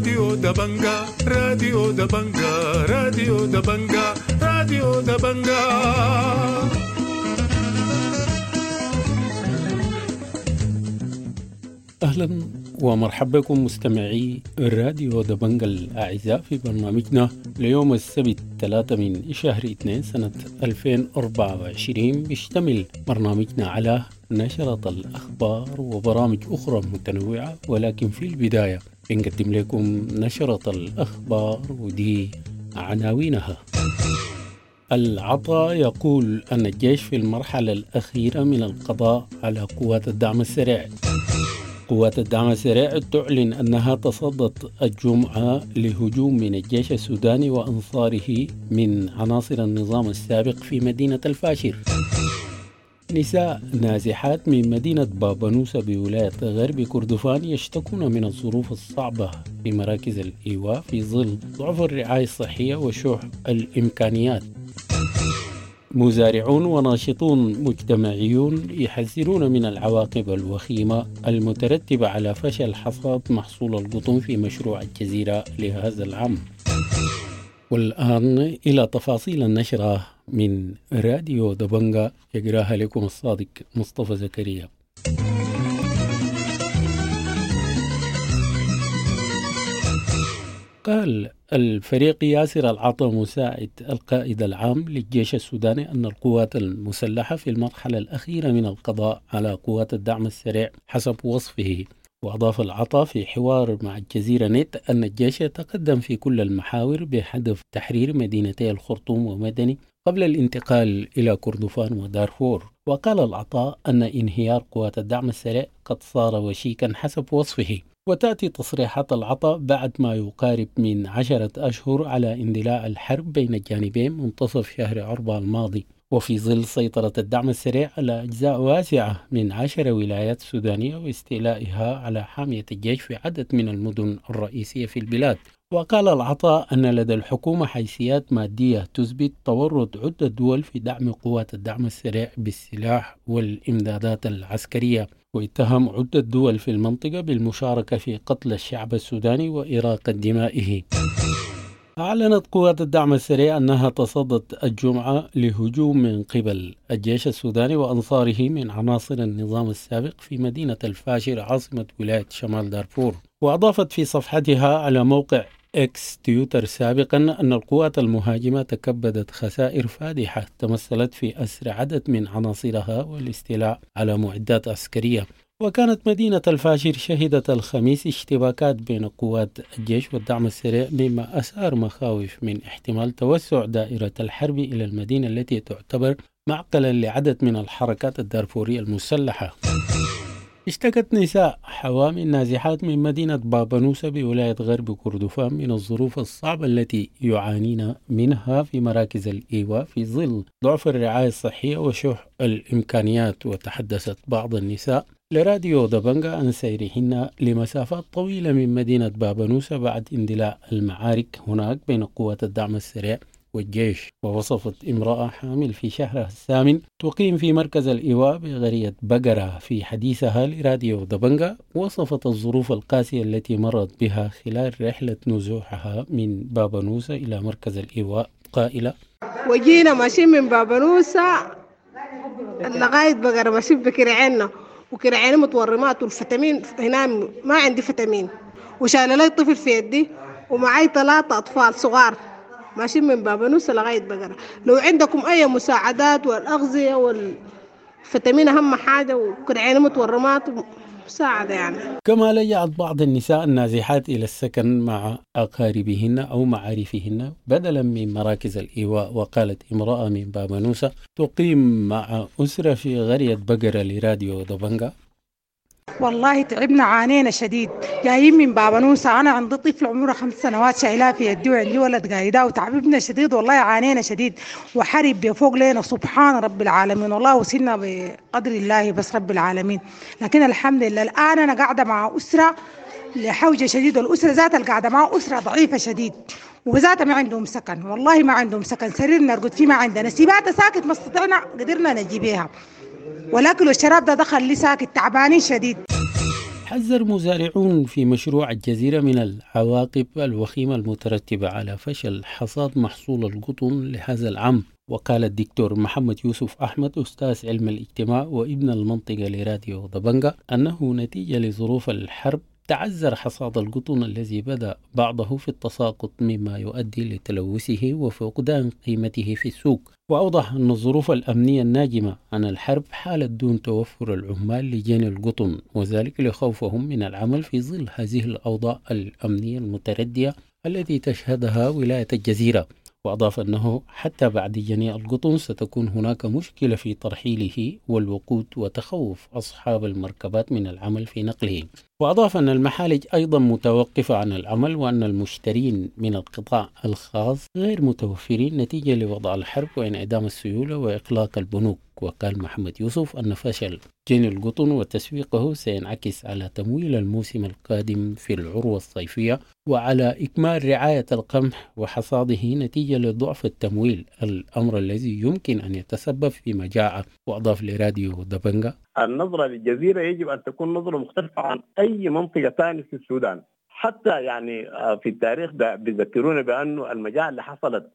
راديو دبنجا راديو دبنجا راديو دبنجا راديو دبنجا. أهلا ومرحبا بكم مستمعي راديو دبنجا الأعزاء في برنامجنا ليوم السبت 3 من شهر 2 سنة 2024. بيشتمل برنامجنا على نشرة الأخبار وبرامج أخرى متنوعة، ولكن في البداية بنقدم لكم نشرة الأخبار ودي عناوينها. العطاء يقول أن الجيش في المرحلة الأخيرة من القضاء على قوات الدعم السريع. قوات الدعم السريع تعلن أنها تصدت الجمعة لهجوم من الجيش السوداني وأنصاره من عناصر النظام السابق في مدينة الفاشر. نساء نازحات من مدينة بابانوسا بولاية غرب كردفان يشتكون من الظروف الصعبة في مراكز الإيواء في ظل ضعف الرعاية الصحية وشح الإمكانيات. مزارعون وناشطون مجتمعيون يحذرون من العواقب الوخيمة المترتبة على فشل حصاد محصول القطن في مشروع الجزيرة لهذا العام. والآن إلى تفاصيل النشرة من راديو دبنجا يقراها لكم الصادق مصطفى زكريا. قال الفريق ياسر العطا مساعد القائد العام للجيش السوداني أن القوات المسلحة في المرحلة الأخيرة من القضاء على قوات الدعم السريع حسب وصفه. وأضاف العطا في حوار مع الجزيرة نت أن الجيش يتقدم في كل المحاور بهدف تحرير مدينتي الخرطوم ومدني قبل الانتقال إلى كردفان ودارفور. وقال العطاء أن انهيار قوات الدعم السريع قد صار وشيكا حسب وصفه. وتأتي تصريحات العطاء بعد ما يقارب من 10 أشهر على اندلاع الحرب بين الجانبين منتصف شهر 4 الماضي، وفي ظل سيطرة الدعم السريع على أجزاء واسعة من 10 ولايات سودانية واستيلائها على حامية الجيش في عدد من المدن الرئيسية في البلاد. وقال العطاء أن لدى الحكومة حيثيات مادية تثبت تورط عدة دول في دعم قوات الدعم السريع بالسلاح والإمدادات العسكرية، واتهم عدة دول في المنطقة بالمشاركة في قتل الشعب السوداني وإراقة دمائه. أعلنت قوات الدعم السريع أنها تصدت الجمعة لهجوم من قبل الجيش السوداني وأنصاره من عناصر النظام السابق في مدينة الفاشر عاصمة ولاية شمال دارفور. وأضافت في صفحتها على موقع إكس تويتر سابقا أن القوات المهاجمة تكبدت خسائر فادحة تمثلت في أسر عدد من عناصرها والاستيلاء على معدات عسكرية. وكانت مدينة الفاشر شهدت الخميس اشتباكات بين قوات الجيش والدعم السريع، مما أثار مخاوف من احتمال توسع دائرة الحرب إلى المدينة التي تعتبر معقلا لعدد من الحركات الدارفورية المسلحة. اشتكت نساء حوامي النازحات من مدينة بابانوسا بولاية غرب كردفان من الظروف الصعبة التي يعانين منها في مراكز الإيواء في ظل ضعف الرعاية الصحية وشح الإمكانيات. وتحدثت بعض النساء لراديو دبنجا عن سيرهن لمسافات طويلة من مدينة بابانوسا بعد اندلاع المعارك هناك بين قوات الدعم السريع والجيش. ووصفت امرأة حامل في شهرها الثامن تقيم في مركز الإيواء بقرية بقرة في حديثها لراديو دبنجا، وصفت الظروف القاسية التي مرت بها خلال رحلة نزوحها من بابانوسا إلى مركز الإيواء قائلة: وجينا ماشيين من بابانوسا لغاية بقرة ماشيين بكرعينا، وكرعينا متورمات والفتامين هنا ما عندي فتامين، وشايله لي طفل في يدي ومعي 3 أطفال صغار ماشيين من بابانوسا لغاية بقرة. لو عندكم أي مساعدات والأغذية والفتامين أهم حاجة، وكرعينا متورمات مساعدة يعني. كما لجأت بعض النساء النازحات إلى السكن مع أقاربهن أو معارفهن بدلا من مراكز الإيواء. وقالت امرأة من بابانوسا تقيم مع أسرة في قرية بقرة لراديو دبنجا: والله تعبنا عانينا شديد، جايين من بابانوسا، أنا عندي طفل عمره 5 سنوات شايلاه في يدي وعندي ولد قايداه، وتعبنا شديد والله عانينا شديد، وحرب بفوق لنا سبحان رب العالمين. والله وصلنا بقدر الله بس رب العالمين، لكن الحمد لله الآن أنا قاعدة مع أسرة لحوجة شديد، والأسرة ذاتها القاعدة مع أسرة ضعيفة شديد، وذاتها ما عندهم سكن، والله ما عندهم سكن، سرير نرقد فيه ما عندنا، سيباتها ساكت ما استطعنا قدرنا نجيبها، والأكل والشراب ده دخل لي ساكت، تعبانين شديد. حذر مزارعون في مشروع الجزيرة من العواقب الوخيمة المترتبة على فشل حصاد محصول القطن لهذا العام. وقال الدكتور محمد يوسف أحمد أستاذ علم الاجتماع وابن المنطقة لراديو دبنجة أنه نتيجة لظروف الحرب تعذر حصاد القطن الذي بدأ بعضه في التساقط مما يؤدي لتلوثه وفقدان قيمته في السوق. وأوضح أن الظروف الأمنية الناجمة عن الحرب حالت دون توفر العمال لجني القطن، وذلك لخوفهم من العمل في ظل هذه الأوضاع الأمنية المتردية التي تشهدها ولاية الجزيرة. وأضاف أنه حتى بعد جني القطن ستكون هناك مشكلة في ترحيله والوقود وتخوف أصحاب المركبات من العمل في نقله. وأضاف أن المحالج أيضا متوقفة عن العمل وأن المشترين من القطاع الخاص غير متوفرين نتيجة لوضع الحرب وانعدام السيولة وإغلاق البنوك. وقال محمد يوسف أن فشل جني القطن وتسويقه سينعكس على تمويل الموسم القادم في العروة الصيفية وعلى إكمال رعاية القمح وحصاده نتيجة لضعف التمويل، الأمر الذي يمكن أن يتسبب في مجاعة. وأضاف لراديو دبنجة: النظرة للجزيرة يجب أن تكون نظرة مختلفة عن أي منطقة ثانية في السودان. حتى يعني في التاريخ ده بيذكرونا بأنه المجاعة اللي حصلت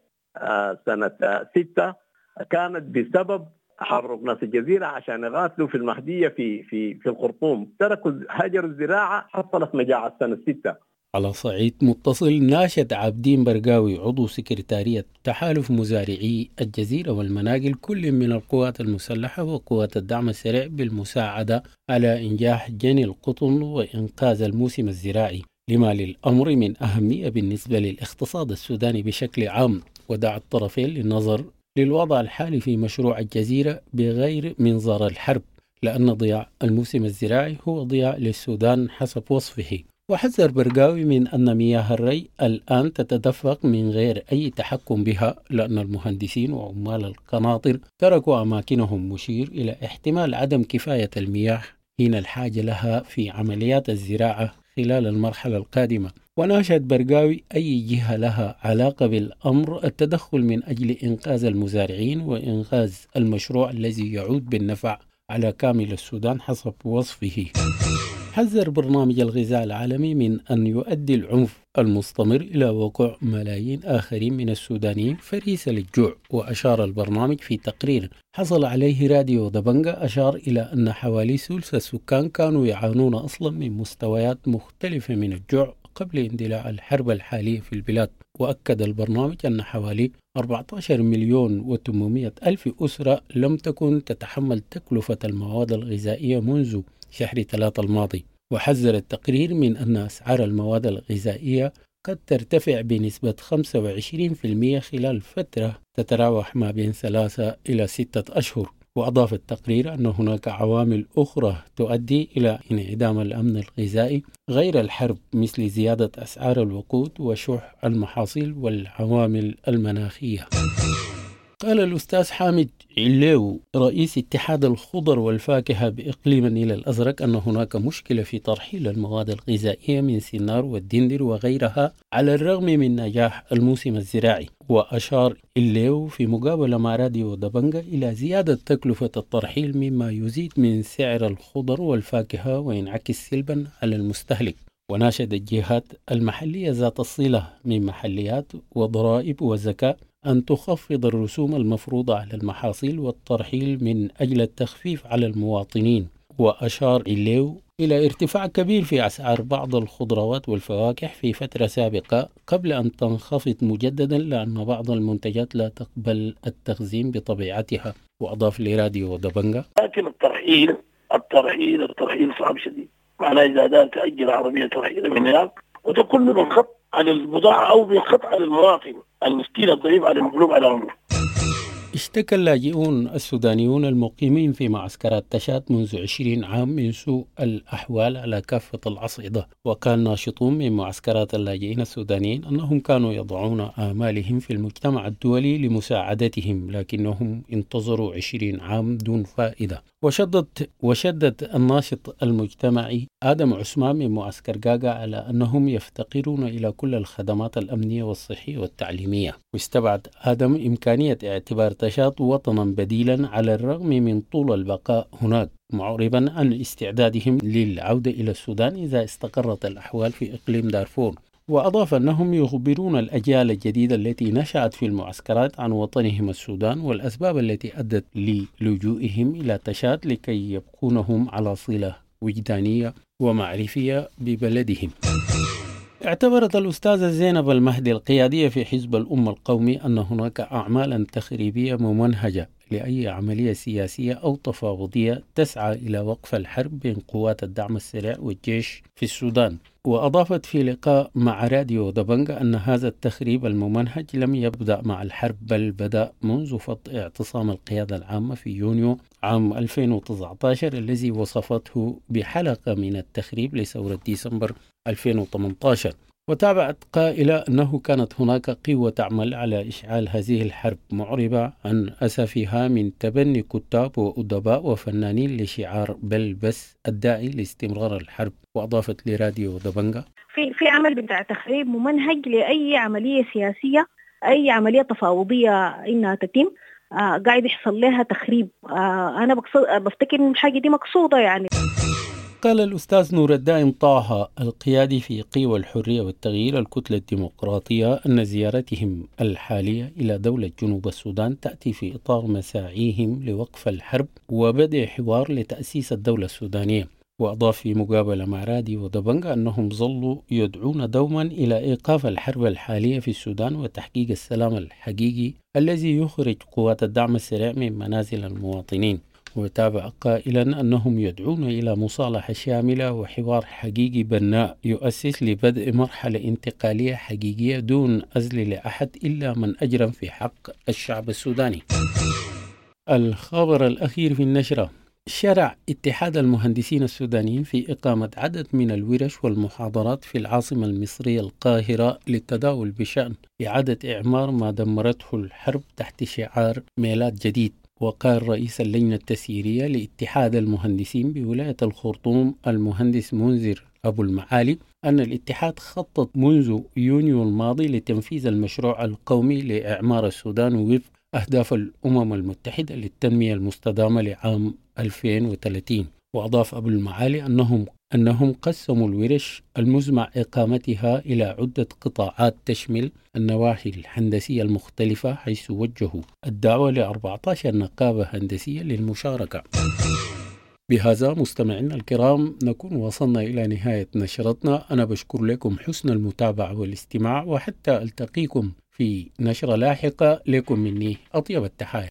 سنة 6 كانت بسبب تحرك ناس الجزيرة عشان يغاثوا في المهدية في الخرطوم، تركوا هجروا الزراعة، حصلت مجاعة سنة 6. على صعيد متصل، ناشد عابدين برقاوي عضو سكرتارية تحالف مزارعي الجزيرة والمناقل كل من القوات المسلحة وقوات الدعم السريع بالمساعدة على إنجاح جني القطن وإنقاذ الموسم الزراعي، لما للأمر من أهمية بالنسبة للاقتصاد السوداني بشكل عام. ودعا الطرفين للنظر للوضع الحالي في مشروع الجزيرة بغير منظار الحرب، لأن ضياع الموسم الزراعي هو ضياع للسودان حسب وصفه. وحذر برقاوي من أن مياه الري الآن تتدفق من غير أي تحكم بها، لأن المهندسين وعمال القناطر تركوا أماكنهم، مشير إلى احتمال عدم كفاية المياه حين الحاجة لها في عمليات الزراعة خلال المرحلة القادمة. وناشد برقاوي أي جهة لها علاقة بالأمر التدخل من أجل إنقاذ المزارعين وإنقاذ المشروع الذي يعود بالنفع على كامل السودان حسب وصفه. حذر برنامج الغذاء العالمي من أن يؤدي العنف المستمر إلى وقوع ملايين آخرين من السودانيين فريسة للجوع. وأشار البرنامج في تقرير حصل عليه راديو دبنجة، أشار إلى أن حوالي ثلث السكان كانوا يعانون أصلا من مستويات مختلفة من الجوع قبل اندلاع الحرب الحالية في البلاد. وأكد البرنامج أن حوالي 14,800,000 أسرة لم تكن تتحمل تكلفة المواد الغذائية منذ شهر 3 الماضي. وحذر التقرير من أن أسعار المواد الغذائية قد ترتفع بنسبة 25% خلال فترة تتراوح ما بين 3 إلى 6 أشهر. وأضاف التقرير أن هناك عوامل أخرى تؤدي إلى انعدام الأمن الغذائي غير الحرب، مثل زيادة أسعار الوقود وشح المحاصيل والعوامل المناخية. قال الأستاذ حامد عليو رئيس اتحاد الخضر والفاكهة بإقليم النيل الأزرق أن هناك مشكلة في ترحيل المواد الغذائية من سنار والدندر وغيرها على الرغم من نجاح الموسم الزراعي. وأشار عليو في مقابلة مع راديو دبنجة إلى زيادة تكلفة الترحيل مما يزيد من سعر الخضر والفاكهة وينعكس سلبا على المستهلك. وناشد الجهات المحلية ذات الصلة من محليات وضرائب وزكاة أن تخفض الرسوم المفروضة على المحاصيل والترحيل من أجل التخفيف على المواطنين. وأشار عليو إلى ارتفاع كبير في أسعار بعض الخضروات والفواكه في فترة سابقة قبل أن تنخفض مجددا، لأن بعض المنتجات لا تقبل التخزين بطبيعتها. وأضاف لراديو دبنجة: لكن الترحيل صعب شديد، معناه إذا دار تأجل عربية ترحيل من هناك وتكون من خط على البضاعة أو من خط على المواطن المسكين الضعيف على المقلوب على عمره. اشتكى اللاجئون السودانيون المقيمين في معسكرات تشات منذ 20 عام من سوء الأحوال على كافة الأصعدة. وكان ناشطون من معسكرات اللاجئين السودانيين أنهم كانوا يضعون آمالهم في المجتمع الدولي لمساعدتهم، لكنهم انتظروا 20 عام دون فائدة. وشدد الناشط المجتمعي آدم عثمان من معسكر غاغا على أنهم يفتقرون إلى كل الخدمات الأمنية والصحية والتعليمية. واستبعد آدم إمكانية اعتبار تشاد وطنا بديلا على الرغم من طول البقاء هناك، معربا عن استعدادهم للعودة إلى السودان إذا استقرت الأحوال في إقليم دارفور. وأضاف أنهم يخبرون الأجيال الجديدة التي نشأت في المعسكرات عن وطنهم السودان والأسباب التي أدت للجوئهم إلى تشاد لكي يبقونهم على صلة وجدانية ومعرفية ببلدهم. اعتبرت الأستاذة زينب المهدي القيادية في حزب الأمة القومي أن هناك أعمالا تخريبية ممنهجة لأي عملية سياسية أو تفاوضية تسعى إلى وقف الحرب بين قوات الدعم السريع والجيش في السودان. وأضافت في لقاء مع راديو دبنجا أن هذا التخريب الممنهج لم يبدأ مع الحرب، بل بدأ منذ اعتصام القيادة العامة في يونيو عام 2019 الذي وصفته بحلقة من التخريب لثورة ديسمبر 2018. وتابعت قائلة أنه كانت هناك قوة تعمل على إشعال هذه الحرب، معربة عن أسفها من تبني كتاب وأدباء وفنانين لشعار بل بس الداعي لاستمرار الحرب. وأضافت لراديو دبنجا في عمل بتاع تخريب ممنهج لأي عملية سياسية، أي عملية تفاوضية إنها تتم قاعد يحصل لها تخريب. أنا بفتكر إن الحاجة دي مقصودة يعني. قال الأستاذ نور الدائم طه القيادي في قوى الحرية والتغيير الكتلة الديمقراطية أن زيارتهم الحالية إلى دولة جنوب السودان تأتي في إطار مساعيهم لوقف الحرب وبدء حوار لتأسيس الدولة السودانية. وأضاف في مقابلة مع راديو دبنجا أنهم ظلوا يدعون دوما إلى إيقاف الحرب الحالية في السودان وتحقيق السلام الحقيقي الذي يخرج قوات الدعم السريع من منازل المواطنين. وتابع قائلا أنهم يدعون إلى مصالحة شاملة وحوار حقيقي بناء يؤسس لبدء مرحلة انتقالية حقيقية دون أذل لأحد إلا من أجرم في حق الشعب السوداني. الخبر الأخير في النشرة: شرع اتحاد المهندسين السودانيين في إقامة عدد من الورش والمحاضرات في العاصمة المصرية القاهرة للتداول بشأن إعادة إعمار ما دمرته الحرب تحت شعار ميلاد جديد. وقال رئيس اللجنة التسييرية لاتحاد المهندسين بولاية الخرطوم المهندس منذر أبو المعالي أن الاتحاد خطط منذ يونيو الماضي لتنفيذ المشروع القومي لإعمار السودان وفق أهداف الأمم المتحدة للتنمية المستدامة لعام 2030. وأضاف أبو المعالي أنهم قسموا الورش المزمع إقامتها إلى عدة قطاعات تشمل النواحي الهندسية المختلفة، حيث وجهوا الدعوة ل14 نقابة هندسية للمشاركة. بهذا مستمعينا الكرام نكون وصلنا إلى نهاية نشرتنا. أنا بشكر لكم حسن المتابعة والاستماع، وحتى ألتقيكم في نشرة لاحقة لكم مني أطيب التحايا.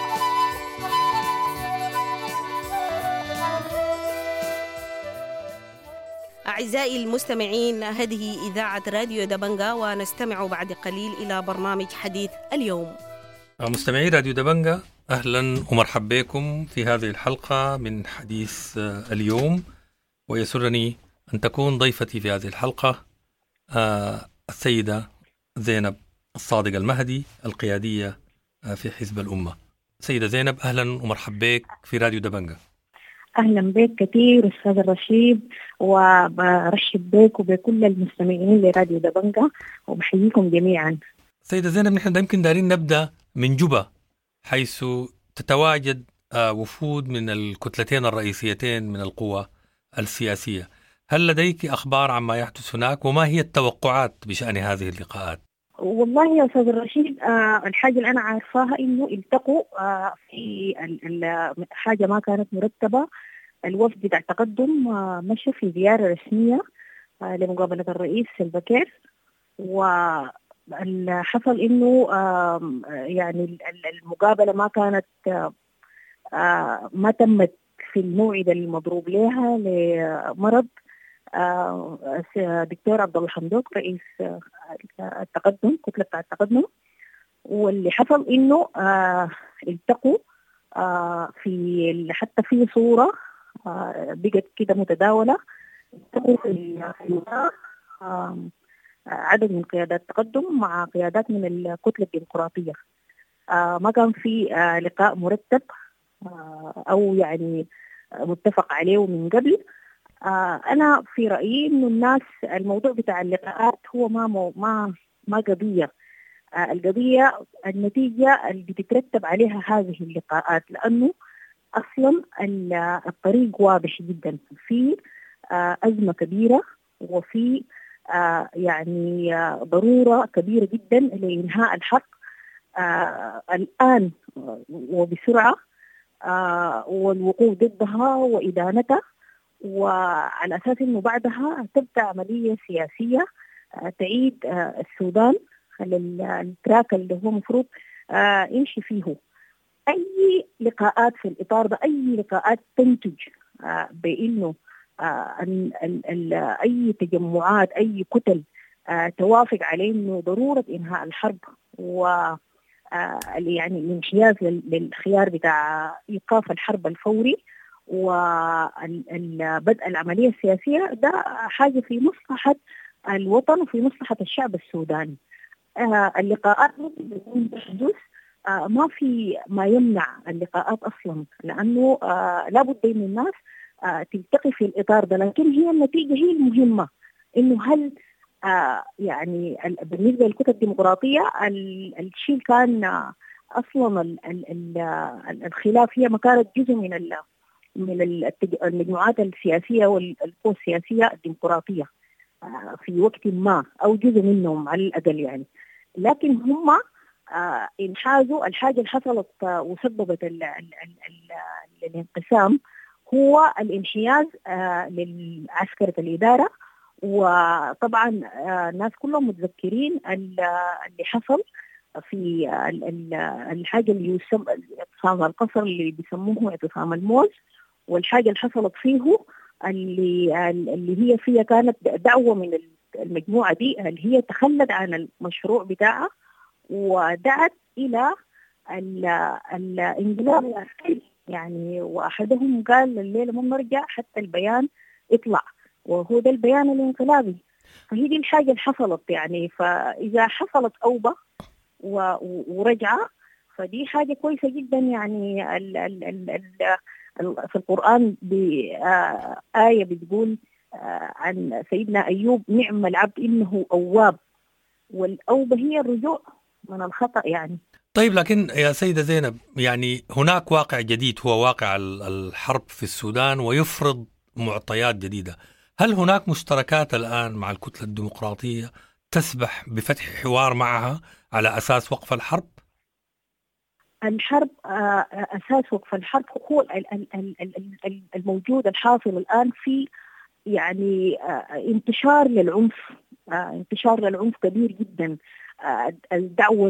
أعزائي المستمعين، هذه إذاعة راديو دبنجا، ونستمع بعد قليل إلى برنامج حديث اليوم. مستمعي راديو دبنجا، أهلا ومرحبا بكم في هذه الحلقة من حديث اليوم. ويسرني أن تكون ضيفتي في هذه الحلقة السيدة زينب الصادق المهدي القيادية في حزب الأمة. سيدة زينب، أهلا ومرحبا بك في راديو دبنجا. أهلا بك كثير أستاذ الرشيد، وبرحب بك وبكل المستمعين لراديو دبنجا، وبحييكم جميعا. سيدة زينب، نحن يمكن دارين نبدأ من جوبا، حيث تتواجد وفود من الكتلتين الرئيسيتين من القوى السياسية. هل لديك أخبار عما يحدث هناك، وما هي التوقعات بشأن هذه اللقاءات؟ والله يا أستاذ الرشيد، الحاجة اللي أنا عارفاها إنه التقوا في حاجة ما كانت مرتبة. الوفد بتاع التقدم مشوا في زيارة رسمية لمقابلة الرئيس سلفا كير، وحصل إنه يعني المقابلة ما كانت ما تمت في الموعد المضروب لها لمرض دكتور عبد الله حمدوك رئيس التقدم، كتلة التقدم. واللي حصل إنه التقوا في حتى في صورة بقت كده متداولة، التقوا في عدد من قيادات التقدم مع قيادات من الكتلة الديمقراطية. ما كان في لقاء مرتب أو يعني متفق عليه من قبل. أنا في رأيي إنه الناس الموضوع بتاع اللقاءات هو ما قضية. القضية النتيجة اللي بتترتب عليها هذه اللقاءات، لأنه أصلا الطريق واضح جدا في أزمة كبيرة، وفي يعني ضرورة كبيرة جدا لإنهاء الحرب الآن وبسرعة، والوقوف ضدها وإدانتها، وعلى أساس أنه بعدها تبدأ عملية سياسية تعيد السودان على التراك اللي هو مفروض يمشي فيه. أي لقاءات في الإطار ده، أي لقاءات تنتج بأنه أي تجمعات، أي كتل توافق عليه أنه ضرورة إنهاء الحرب و يعني الانحياز للخيار بتاع إيقاف الحرب الفوري وبدء العملية السياسية، ده حاجة في مصلحة الوطن وفي مصلحة الشعب السوداني. اللقاءات ممكن تحدث، ما في ما يمنع اللقاءات أصلا، لأنه لابد من الناس تلتقي في الإطار ده، لكن هي النتيجة هي المهمة. إنه هل يعني بالنسبة للكتل الديمقراطية الشيء كان أصلا الخلاف هي ما كانت جزء من المجموعات السياسية والقوى السياسية الديمقراطية في وقت ما، أو جزء منهم على الأقل يعني. لكن هم انحازوا. الحاجة اللي حصلت وسببت الانقسام هو الانحياز للعسكرة الإدارة. وطبعا الناس كلهم متذكرين اللي حصل في الحاجة اللي يسمى اعتصام القصر، اللي بيسموه اعتصام الموز، والحاجة اللي حصلت فيه اللي هي فيها كانت دعوة من المجموعة دي اللي هي تخلت عن المشروع بتاعها ودعت إلى الانقلاب العسكري يعني. وأحدهم قال الليلة ما نرجع حتى البيان يطلع، وهو ده البيان الانقلابي. فهي دي الحاجة اللي حصلت يعني. فإذا حصلت أوبة ورجعة فدي حاجة كويسة جدا يعني. في القرآن بآية بتقول عن سيدنا أيوب: نعم العبد إنه أواب. والأوبة هي الرجوع من الخطأ يعني. طيب، لكن يا سيدة زينب، يعني هناك واقع جديد هو واقع الحرب في السودان ويفرض معطيات جديدة. هل هناك مشتركات الآن مع الكتلة الديمقراطية تسمح بفتح حوار معها على أساس وقف الحرب؟ الحرب أساس وقف الحرب هو الموجود الحاصل الآن في يعني انتشار للعنف كبير جدا. الدعوة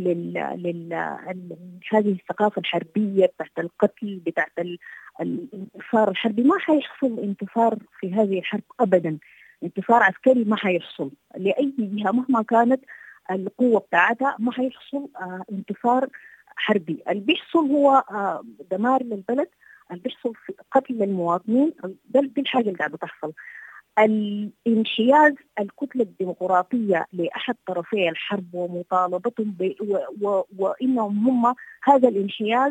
هذه الثقافة الحربية بتاعت القتل، بتاعت الانتصار الحربي. ما حيحصل انتصار في هذه الحرب أبدا. انتصار عسكري ما حيحصل لأي جهة مهما كانت القوة بتاعتها. ما حيحصل انتصار حربي. اللي بيحصل هو دمار للبلد، اللي بيحصل قتل للمواطنين. دي الحاجة اللي قاعدة تحصل. الانحياز الكتلة الديمقراطية لأحد طرفي الحرب ومطالبتهم وإنهم هم هذا الانحياز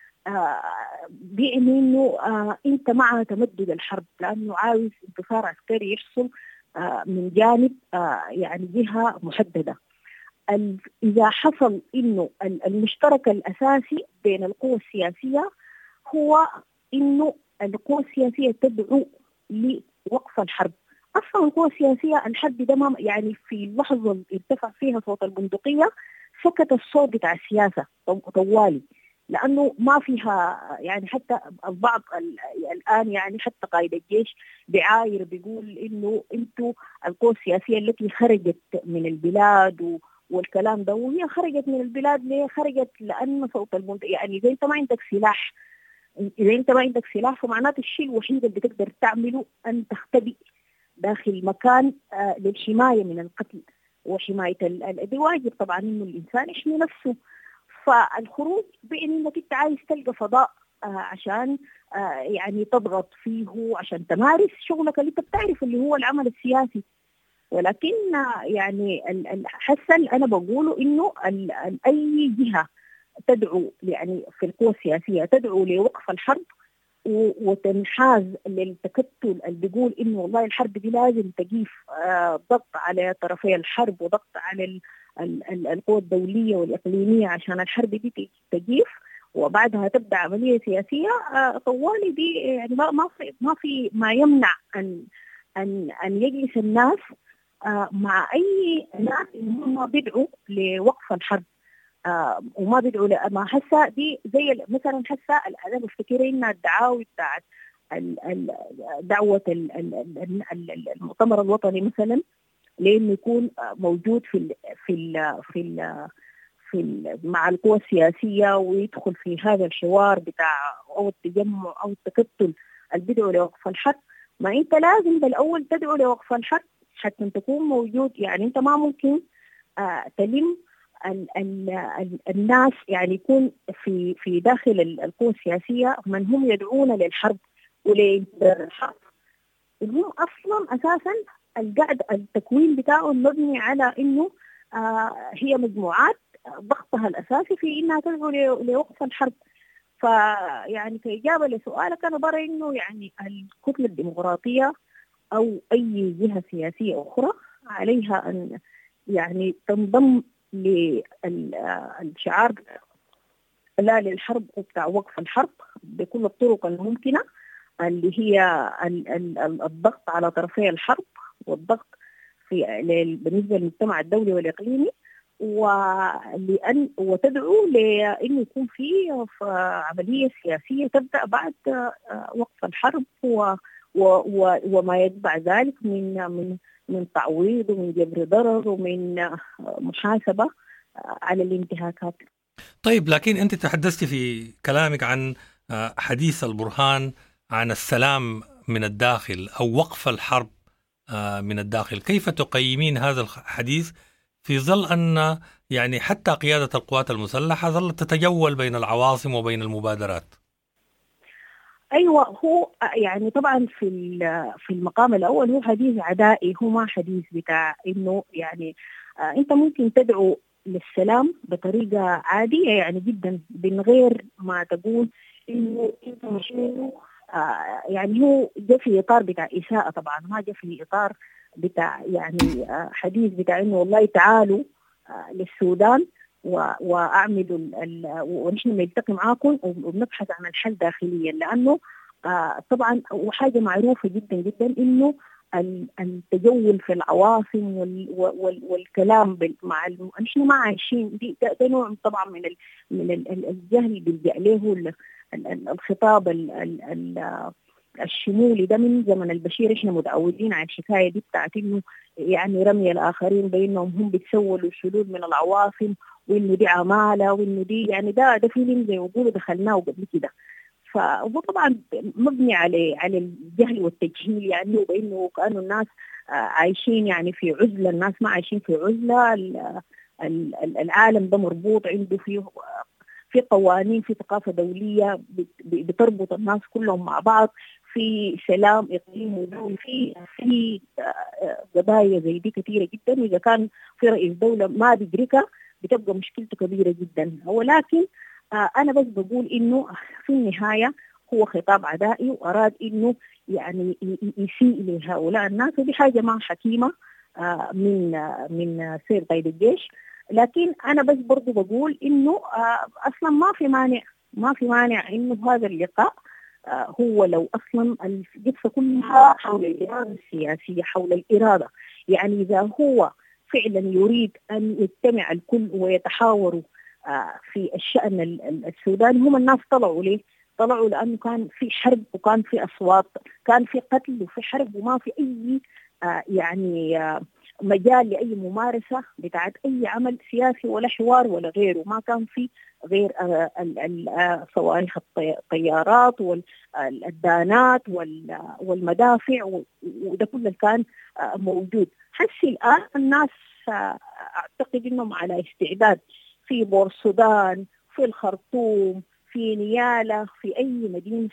بيعني إنه أنت مع تمدد الحرب، لأنه عاوز انتصار عسكري يحصل من جانب يعني جهة محددة. إذا حصل إنه المشترك الأساسي بين القوى السياسية هو إنه القوى السياسية تدعو لوقف الحرب. أصلا القوى السياسية الحرب ده يعني في اللحظة اللي ارتفع فيها صوت البندقية سكت الصوت بتاع السياسة طوالي، لأنه ما فيها يعني. حتى البعض الآن يعني حتى قائد الجيش بيعاير بيقول إنه أنتوا القوى السياسية التي خرجت من البلاد والكلام ده. وهي خرجت من البلاد ليه؟ خرجت لأن صوت البندقية يعني. إذا أنت ما عندك سلاح فمعناته الشيء الوحيد اللي بتقدر تعمله أن تختبئ داخل مكان للحماية من القتل وحماية دي واجب طبعا إنه الإنسان يحمي نفسه. فالخروج بإن إنك أنت عايز تلقى فضاء عشان يعني تضغط فيه، عشان تمارس شغلك اللي أنت بتعرف اللي هو العمل السياسي. ولكن يعني حسن أنا بقوله إنه أي جهة تدعو يعني في القوى السياسية تدعو لوقف الحرب وتنحاز للتكتل اللي بيقول إنه والله الحرب دي لازم تقيف، ضغط على طرفي الحرب وضغط على القوى الدولية والإقليمية عشان الحرب دي تقيف وبعدها تبدأ عملية سياسية طوالي دي، يعني ما يمنع أن يجلس الناس مع أي ناس هم بيدعوا لوقف الحرب وما بيدعوا ما حسا دي زي مثلا حسا أنا بفتكر إن الدعاوي بتاعت دعوة المؤتمر الوطني مثلا لأنه يكون موجود في مع القوى السياسية ويدخل في هذا الحوار بتاع أو التجمع أو التكتل البدء لوقف الحرب. ما أنت لازم بالأول تدعو لوقف الحرب حتى تكون موجود. يعني أنت ما ممكن تلم الناس، يعني يكون في داخل القوى السياسية من هم يدعون للحرب ولإنتهاء الحرب، هم أصلا أساسا التكوين بتاعه مبني على إنه هي مجموعات ضغطها الأساسي في إنها تدعو لوقف الحرب. فيعني كإجابة لسؤالك أنا برى إنه يعني الكتلة الديمقراطية أو أي جهة سياسية أخرى عليها أن يعني تنضم للشعار لا للحرب وبتاع وقف الحرب بكل الطرق الممكنة، اللي هي الضغط على طرفي الحرب والضغط بالنسبة للمجتمع الدولي والإقليمي، وتدعو لأنه يكون في عملية سياسية تبدأ بعد وقف الحرب وما يتبع ذلك من تعويض ومن جبر ضرر ومن محاسبة على الانتهاكات. طيب، لكن أنت تحدثت في كلامك عن حديث البرهان عن السلام من الداخل أو وقف الحرب من الداخل. كيف تقيمين هذا الحديث في ظل أن يعني حتى قيادة القوات المسلحة ظلت تتجول بين العواصم وبين المبادرات؟ أيوة، هو يعني طبعا في المقام الأول هو حديث عدائي، هو ما حديث بتاع إنه يعني أنت ممكن تدعو للسلام بطريقة عادية يعني جدا من غير ما تقول إنه أنت مش يعني هو جاء في إطار بتاع إساءة، طبعا ما جاء في إطار بتاع يعني حديث بتاع إنه والله تعالوا للسودان وأعملوا ونحن نلتقي معاكم ونبحث عن الحل داخليا، لأنه طبعا وحاجة معروفة جدا جدا إنه التجول في العواصم والكلام مع نحن ما عايشين ده نوع طبعا من الجهل اللي بيلجأ له الخطاب الشمولي ده من زمن البشير. احنا متعودين على الحكايه دي بتاعت انه يعني رمي الاخرين بانهم هم بيتسولوا الشلول من العواصم وانه دي عماله وانه دي يعني ده فيلم زي ما بيقولوا دخلناه قبل كده. فهو طبعا مبني على الجهل والتجهيل، يعني وبانه كانوا الناس عايشين يعني في عزله، الناس ما عايشين في عزله، العالم ده مربوط عنده في قوانين، في ثقافة دولية بتربط الناس كلهم مع بعض، في سلام إقليمي ودولي، في قضايا زي دي كثيرة جدا، وإذا كان في رئيس دولة ما بيدركها بتبقى مشكلته كبيرة جدا. ولكن أنا بس بقول إنه في النهاية هو خطاب عدائي وأراد إنه يعني يسيء لهؤلاء الناس، ودي حاجة ما حكيمة من سير قائد الجيش. لكن أنا بس برضو بقول إنه أصلا ما في مانع إنه هذا اللقاء هو لو أصلا القصة كلها حول الإرادة السياسية، حول الإرادة. يعني إذا هو فعلا يريد أن يجتمع الكل ويتحاوروا في الشأن السوداني، هم الناس طلعوا لأنه كان في حرب وكان في أصوات، كان في قتل وفي حرب، وما في أي يعني مجال لأي ممارسة بتاعت أي عمل سياسي ولا حوار ولا غيره. ما كان في غير صواريخ الطيارات والدانات والمدافع، وده كله كان موجود. حسي الآن الناس أعتقد إنهم على استعداد في بور السودان، في الخرطوم، في نيالة، في أي مدينة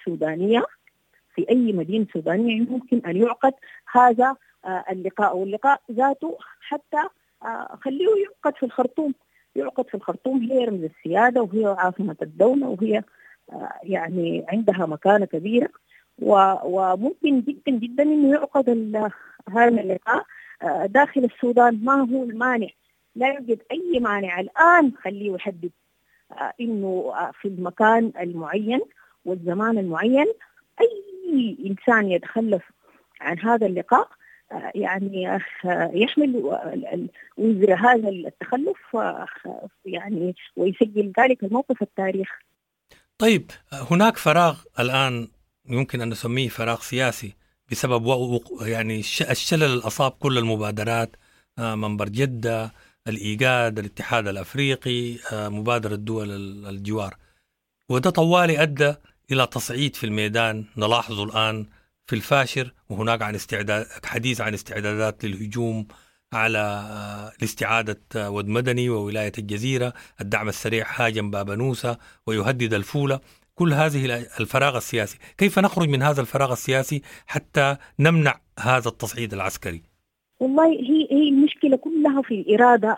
سودانية ممكن أن يعقد هذا اللقاء، واللقاء ذاته حتى خليه يعقد في الخرطوم، يعقد في الخرطوم، هي رمز السيادة وهي عاصمة الدولة وهي يعني عندها مكانة كبيرة، وممكن جدا جدا إنه يعقد هذا اللقاء داخل السودان. ما هو المانع؟ لا يوجد أي مانع الآن خليه يحدد إنه في المكان المعين والزمان المعين أي إنسان يتخلف عن هذا اللقاء يعني يحمل وزر هذا التخلف يعني ويسجل ذلك الموقف التاريخ. طيب هناك فراغ الآن يمكن أن نسميه فراغ سياسي بسبب يعني الشلل اللي أصاب كل المبادرات، منبر جدة، الإيجاد، الاتحاد الأفريقي، مبادرة دول الجوار، وده طوالي أدى إلى تصعيد في الميدان نلاحظه الآن في الفاشر، وهناك حديث عن استعدادات للهجوم على لاستعادة ود مدني وولاية الجزيرة، الدعم السريع هاجم بابنوسة ويهدد الفولة. كل هذه الفراغ السياسي، كيف نخرج من هذا الفراغ السياسي حتى نمنع هذا التصعيد العسكري؟ والله هي المشكلة كلها في الإرادة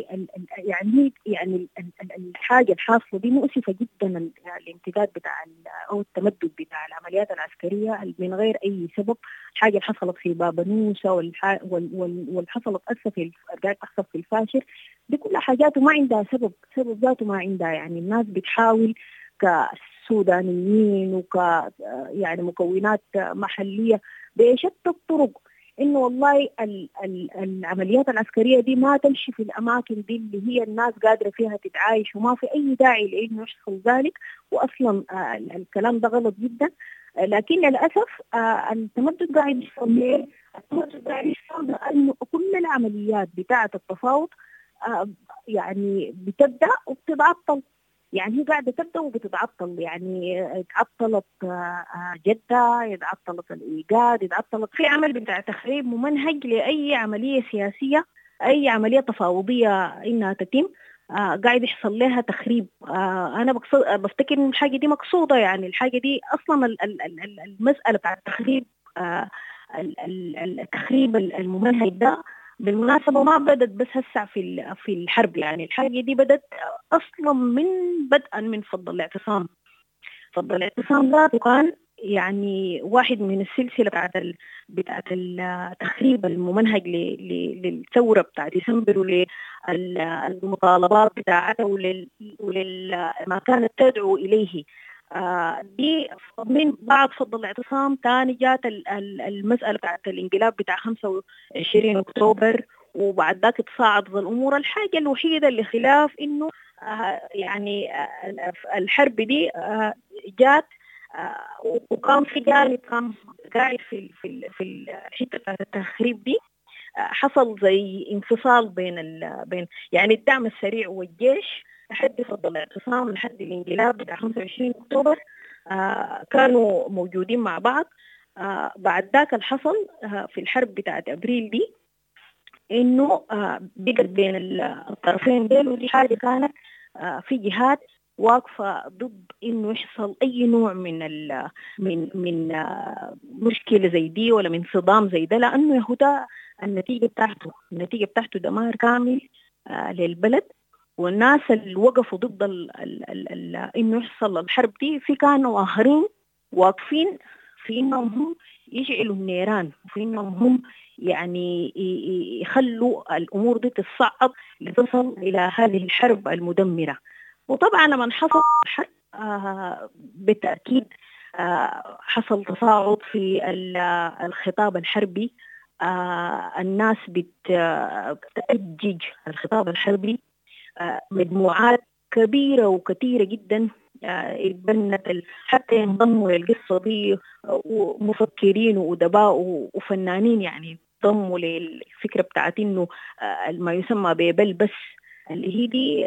يعني الحاجة الحاصلة دي مؤسفة جدا، الامتداد بتاع أو التمدد بتاع العمليات العسكرية من غير أي سبب. الحاجة اللي حصلت في بابنوسة واللي حصلت قاعد تحصل في الفاشر دي كلها حاجات ما عندها سبب ذاته ما عندها. يعني الناس بتحاول كسودانيين يعني مكونات محلية بشتى الطرق إنه والله العمليات العسكرية دي ما تمشي في الأماكن دي اللي هي الناس قادرة فيها تتعايش، وما في أي داعي لإنه يحصل ذلك، وأصلا الكلام ده غلط جدا. لكن للأسف التمدد قاعد يحصل ليه؟ التمدد قاعد يحصل لأنه كل العمليات بتاعة التفاوض يعني بتبدأ وبتتعطل. يعني هي قاعدة تبدأ وبتتعطل، يعني اتعطلت جدة، اتعطلت الإيجاد، اتعطلت في عمل بتاع تخريب ممنهج لأي عملية سياسية، أي عملية تفاوضية إنها تتم قاعد يحصل لها تخريب. أنا بفتكر إن الحاجة دي مقصودة، يعني الحاجة دي أصلا المسألة بتاع التخريب التخريب الممنهج ده بالمناسبة ما بدت بس هسع في الحرب، يعني الحاجة دي بدت أصلا بدءا من فض الاعتصام. فض الاعتصام ذاته كان يعني واحد من السلسلة بتاعت التخريب الممنهج للثورة بتاع ديسمبر وللمطالبات بتاعتها ولما كانت تدعو إليه. دي من بعد فض الاعتصام تاني جات المسألة بتاعت الانقلاب بتاع 25 أكتوبر، وبعد ذاك تصاعدت الأمور. الحاجة الوحيدة اللي خلاف إنه يعني الحرب دي جات وكان في جانب كان قاعد في الحتة بتاعت التخريب دي، حصل زي انفصال بين يعني الدعم السريع والجيش لحد فض الاعتصام لحد الانقلاب بتاع 25 أكتوبر كانوا موجودين مع بعض. بعد ذاك الحصل في الحرب بتاعت أبريل دي إنه بقت بين الطرفين دول، ودي حاجة كانت في جهات واقفة ضد إنه يحصل أي نوع من مشكلة زي دي ولا من صدام زي ده، لأنه يهودا النتيجة بتاعته دمار كامل للبلد. والناس اللي وقفوا ضد إنه يحصل الحرب دي في كانوا آخرين واقفين في إنهم هم يشعلوا النيران، في إنهم هم يعني يخلوا الأمور دي تتصعد لتصل إلى هذه الحرب المدمرة. وطبعا لما حصل الحرب بالتأكيد حصل تصاعد في الخطاب الحربي. الناس بتأجج الخطاب الحربي، مجموعات كبيرة وكثيرة جدا اتبنت حتى ينضموا للقصة دي، ومفكرين وأدباء وفنانين يعني ضموا للفكرة بتاعت إنه ما يسمى ببل بس، اللي هي دي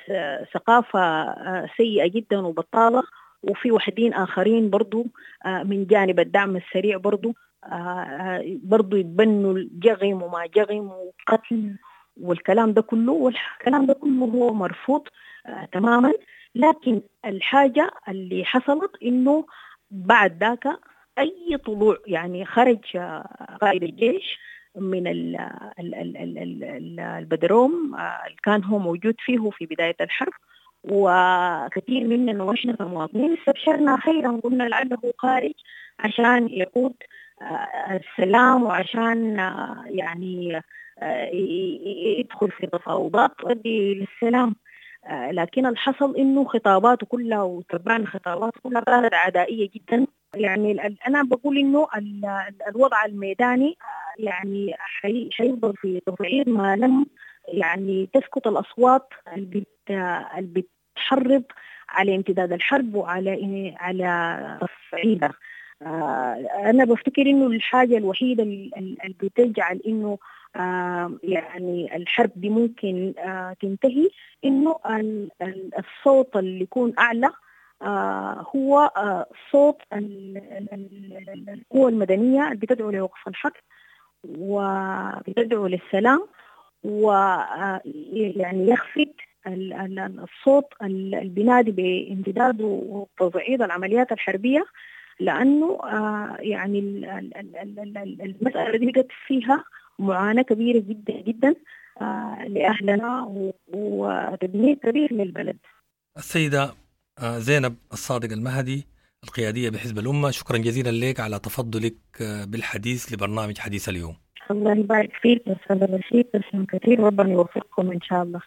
ثقافة سيئة جدا وبطالة. وفي وحدين آخرين برضو من جانب الدعم السريع برضو يتبنوا الجغم وما جغم وقتل والكلام ده كله، هو مرفوض تماما. لكن الحاجة اللي حصلت إنه بعد ذاك أي طلوع يعني خرج قائد الجيش من البدروم اللي كان هو موجود فيه في بداية الحرب، وكثير مننا وإحنا كمواطنين استبشرنا خيرا، قلنا لعله خارج عشان يقود السلام وعشان يعني يدخل في تفاوضات تؤدي للسلام. لكن الحصل إنه خطاباته كلها وتبعنا خطاباته كلها كانت عدائية جدا. يعني أنا بقول إنه الوضع الميداني يعني حيفضل في تصعيد ما لم يعني تسكت الأصوات اللي بتحرض على امتداد الحرب وعلى تصعيدها. أنا بفتكر إنه الحاجة الوحيدة اللي بتجعل إنه يعني الحرب دي ممكن تنتهي إنه الصوت اللي يكون أعلى هو صوت القوى المدنية اللي بتدعو لوقف الحرب وبتدعو للسلام، ويعني يخفت الصوت اللي بينادي بامتداد وتصعيد العمليات الحربية، لأنه يعني المسألة دي لقت فيها معاناة كبيرة جدا جدا لأهلنا وتدمير كبير للبلد. السيدة زينب الصادق المهدي القيادية بحزب الأمة، شكرا جزيلا لك على تفضلك بالحديث لبرنامج حديث اليوم. الله يبارك فيك أستاذ رشيد، تسلم كثير، ربنا يوفقكم إن شاء الله.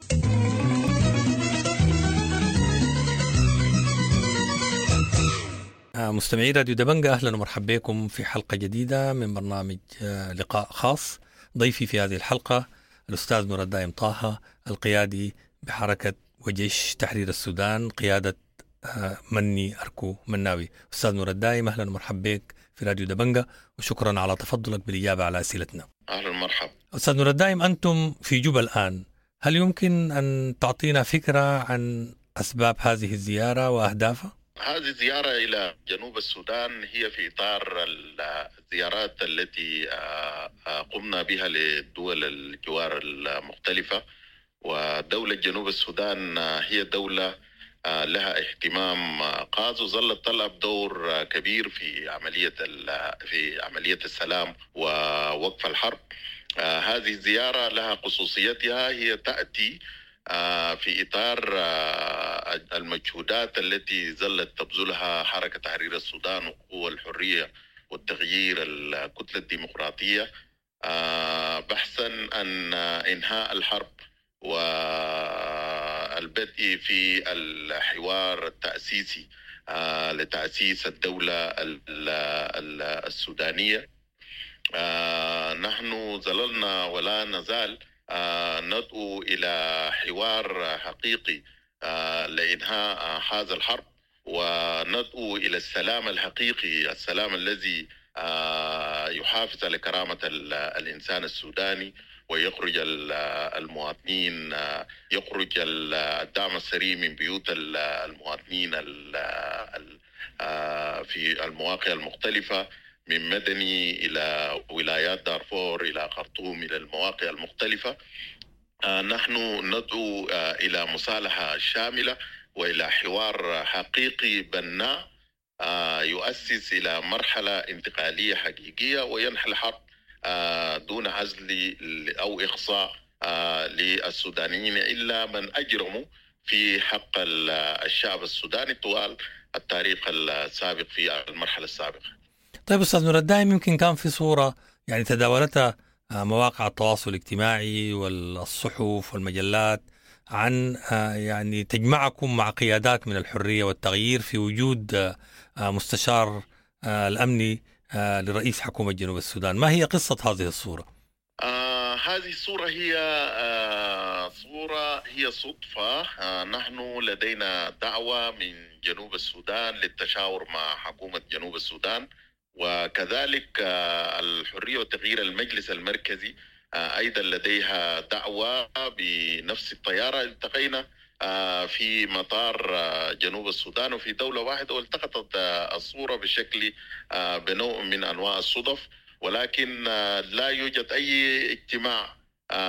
مستمعي راديو دبنجة، أهلا ومرحبا بكم في حلقة جديدة من برنامج لقاء خاص. ضيفي في هذه الحلقة الأستاذ نور الدائم طه، القيادي بحركة وجيش تحرير السودان، قيادة مني أركو مناوي. أستاذ نور الدائم، أهلا ومرحبا بك في راديو دبنجة، وشكرا على تفضلك بالإجابة على أسئلتنا. أهلا ومرحبا. أستاذ نور الدائم، أنتم في جوبا الآن، هل يمكن أن تعطينا فكرة عن أسباب هذه الزيارة وأهدافها؟ هذه الزيارة إلى جنوب السودان هي في إطار الزيارات التي قمنا بها للدول الجوار المختلفة، ودولة جنوب السودان هي دولة لها اهتمام خاص وظلت تلعب دور كبير في عملية السلام ووقف الحرب. هذه الزيارة لها خصوصيتها، هي تأتي في إطار المجهودات التي ظلت تبذلها حركة تحرير السودان وقوى الحرية والتغيير الكتلة الديمقراطية بحثا عن إنهاء الحرب والبدء في الحوار التأسيسي لتأسيس الدولة السودانية. نحن ظللنا ولا نزال ندعو إلى حوار حقيقي لإنهاء هذا الحرب، وندعو إلى السلام الحقيقي، السلام الذي يحافظ على كرامة الإنسان السوداني ويخرج المواطنين، يخرج الدعم السري من بيوت المواطنين في المواقع المختلفة، من مدني إلى ولايات دارفور إلى خرطوم إلى المواقع المختلفة. نحن ندعو إلى مصالحة شاملة وإلى حوار حقيقي بناء يؤسس إلى مرحلة انتقالية حقيقية وينحل الحرب دون عزل أو إخصاء للسودانيين إلا من أجرموا في حق الشعب السوداني طوال التاريخ السابق في المرحلة السابقة. طيب أستاذ نور الدائم، يمكن كان في صورة يعني تداولتها مواقع التواصل الاجتماعي والصحف والمجلات عن يعني تجمعكم مع قيادات من الحرية والتغيير في وجود مستشار الأمني لرئيس حكومة جنوب السودان. ما هي قصة هذه الصورة؟ هذه الصورة هي صدفة. نحن لدينا دعوة من جنوب السودان للتشاور مع حكومة جنوب السودان، وكذلك الحرية والتغيير المجلس المركزي أيضا لديها دعوة بنفس الطيارة. التقينا في مطار جنوب السودان وفي دولة واحدة، والتقطت الصورة بشكل بنوع من أنواع الصدف، ولكن لا يوجد أي اجتماع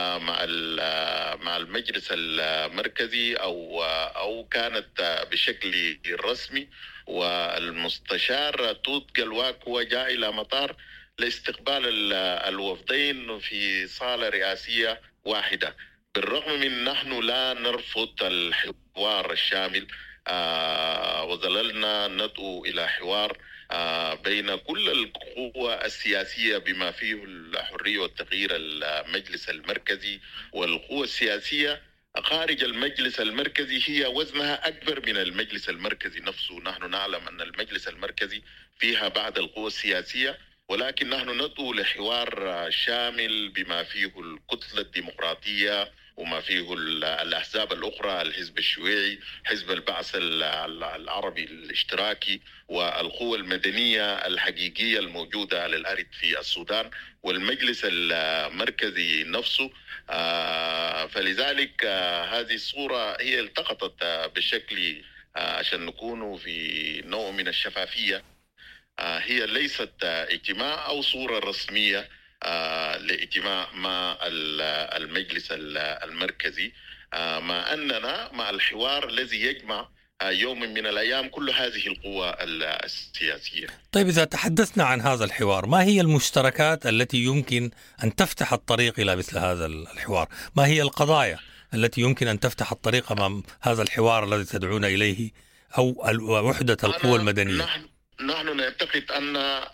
مع المجلس المركزي أو كانت بشكل رسمي. والمستشار توت جلواك هو جاء إلى مطار لاستقبال الوفدين في صالة رئاسية واحدة. بالرغم من نحن لا نرفض الحوار الشامل، وظللنا ندعو إلى حوار بين كل القوى السياسية بما فيه الحرية والتغيير المجلس المركزي، والقوى السياسية خارج المجلس المركزي هي وزنها أكبر من المجلس المركزي نفسه. نحن نعلم أن المجلس المركزي فيها بعض القوى السياسية، ولكن نحن ندعو لحوار شامل بما فيه الكتلة الديمقراطية وما فيه الأحزاب الأخرى، الحزب الشيوعي، حزب البعث العربي الاشتراكي، والقوى المدنية الحقيقية الموجودة على الأرض في السودان، والمجلس المركزي نفسه. فلذلك هذه الصورة هي التقطت بشكل عشان نكون في نوع من الشفافية. هي ليست اجتماع أو صورة رسمية لاجتماع مع المجلس المركزي، مع أننا مع الحوار الذي يجمع يوم من الأيام كل هذه القوى السياسية. طيب، إذا تحدثنا عن هذا الحوار، ما هي المشتركات التي يمكن أن تفتح الطريق إلى مثل هذا الحوار؟ ما هي القضايا التي يمكن أن تفتح الطريق أمام هذا الحوار الذي تدعون إليه أو وحدة القوى المدنية؟ نحن نعتقد أن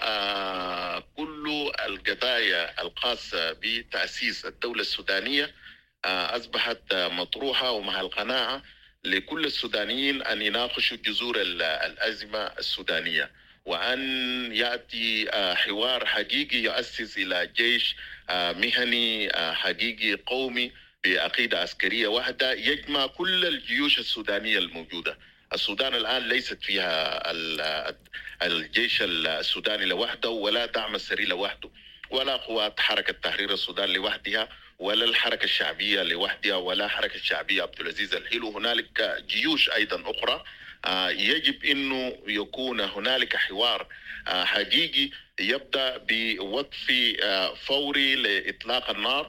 كل القضايا الخاصة بتأسيس الدولة السودانية أصبحت مطروحة، ومع القناعة لكل السودانيين أن يناقشوا جذور الأزمة السودانية، وأن يأتي حوار حقيقي يؤسس إلى جيش مهني حقيقي قومي بعقيدة عسكرية واحدة يجمع كل الجيوش السودانية الموجودة. السودان الآن ليست فيها الجيش السوداني لوحده، ولا دعم السري لوحده، ولا قوات حركة تحرير السودان لوحدها، ولا الحركة الشعبية لوحدها، ولا حركة الشعبية عبد العزيز الحلو. هنالك جيوش أيضا أخرى. يجب أنه يكون هنالك حوار حقيقي يبدأ بوقف فوري لإطلاق النار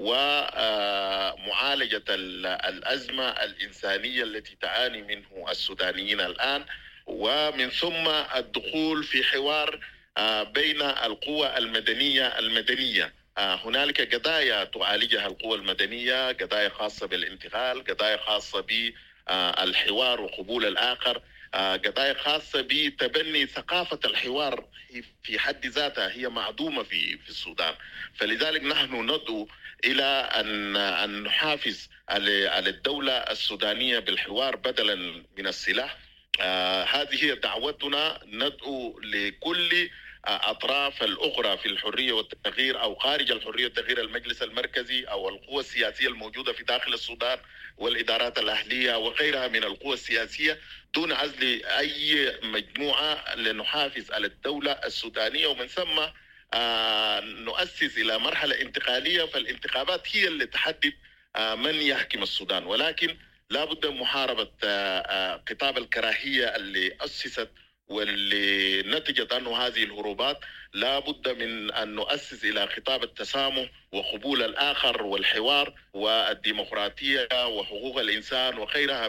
ومعالجة الأزمة الإنسانية التي تعاني منه السودانيين الآن، ومن ثم الدخول في حوار بين القوى المدنية. هنالك قضايا تعالجها القوى المدنية، قضايا خاصة بالانتقال، قضايا خاصة بالحوار وقبول الآخر، قضايا خاصة بتبني ثقافة الحوار في حد ذاتها هي معدومة في السودان. فلذلك نحن ندعو إلى أن نحافظ على الدولة السودانية بالحوار بدلا من السلاح. هذه هي دعوتنا. ندعو لكل أطراف الأخرى في الحرية والتغيير أو خارج الحرية والتغيير، المجلس المركزي أو القوى السياسية الموجودة في داخل السودان والإدارات الأهلية وغيرها من القوى السياسية، دون عزل أي مجموعة لنحافظ على الدولة السودانية، ومن ثم نؤسس إلى مرحلة انتقالية. فالانتخابات هي اللي تحدد من يحكم السودان، ولكن لا بد من محاربة خطاب الكراهية اللي أسست واللي نتجت عنه هذه الهروبات. لا بد من أن نؤسس إلى خطاب التسامح وقبول الآخر والحوار والديمقراطية وحقوق الإنسان وغيرها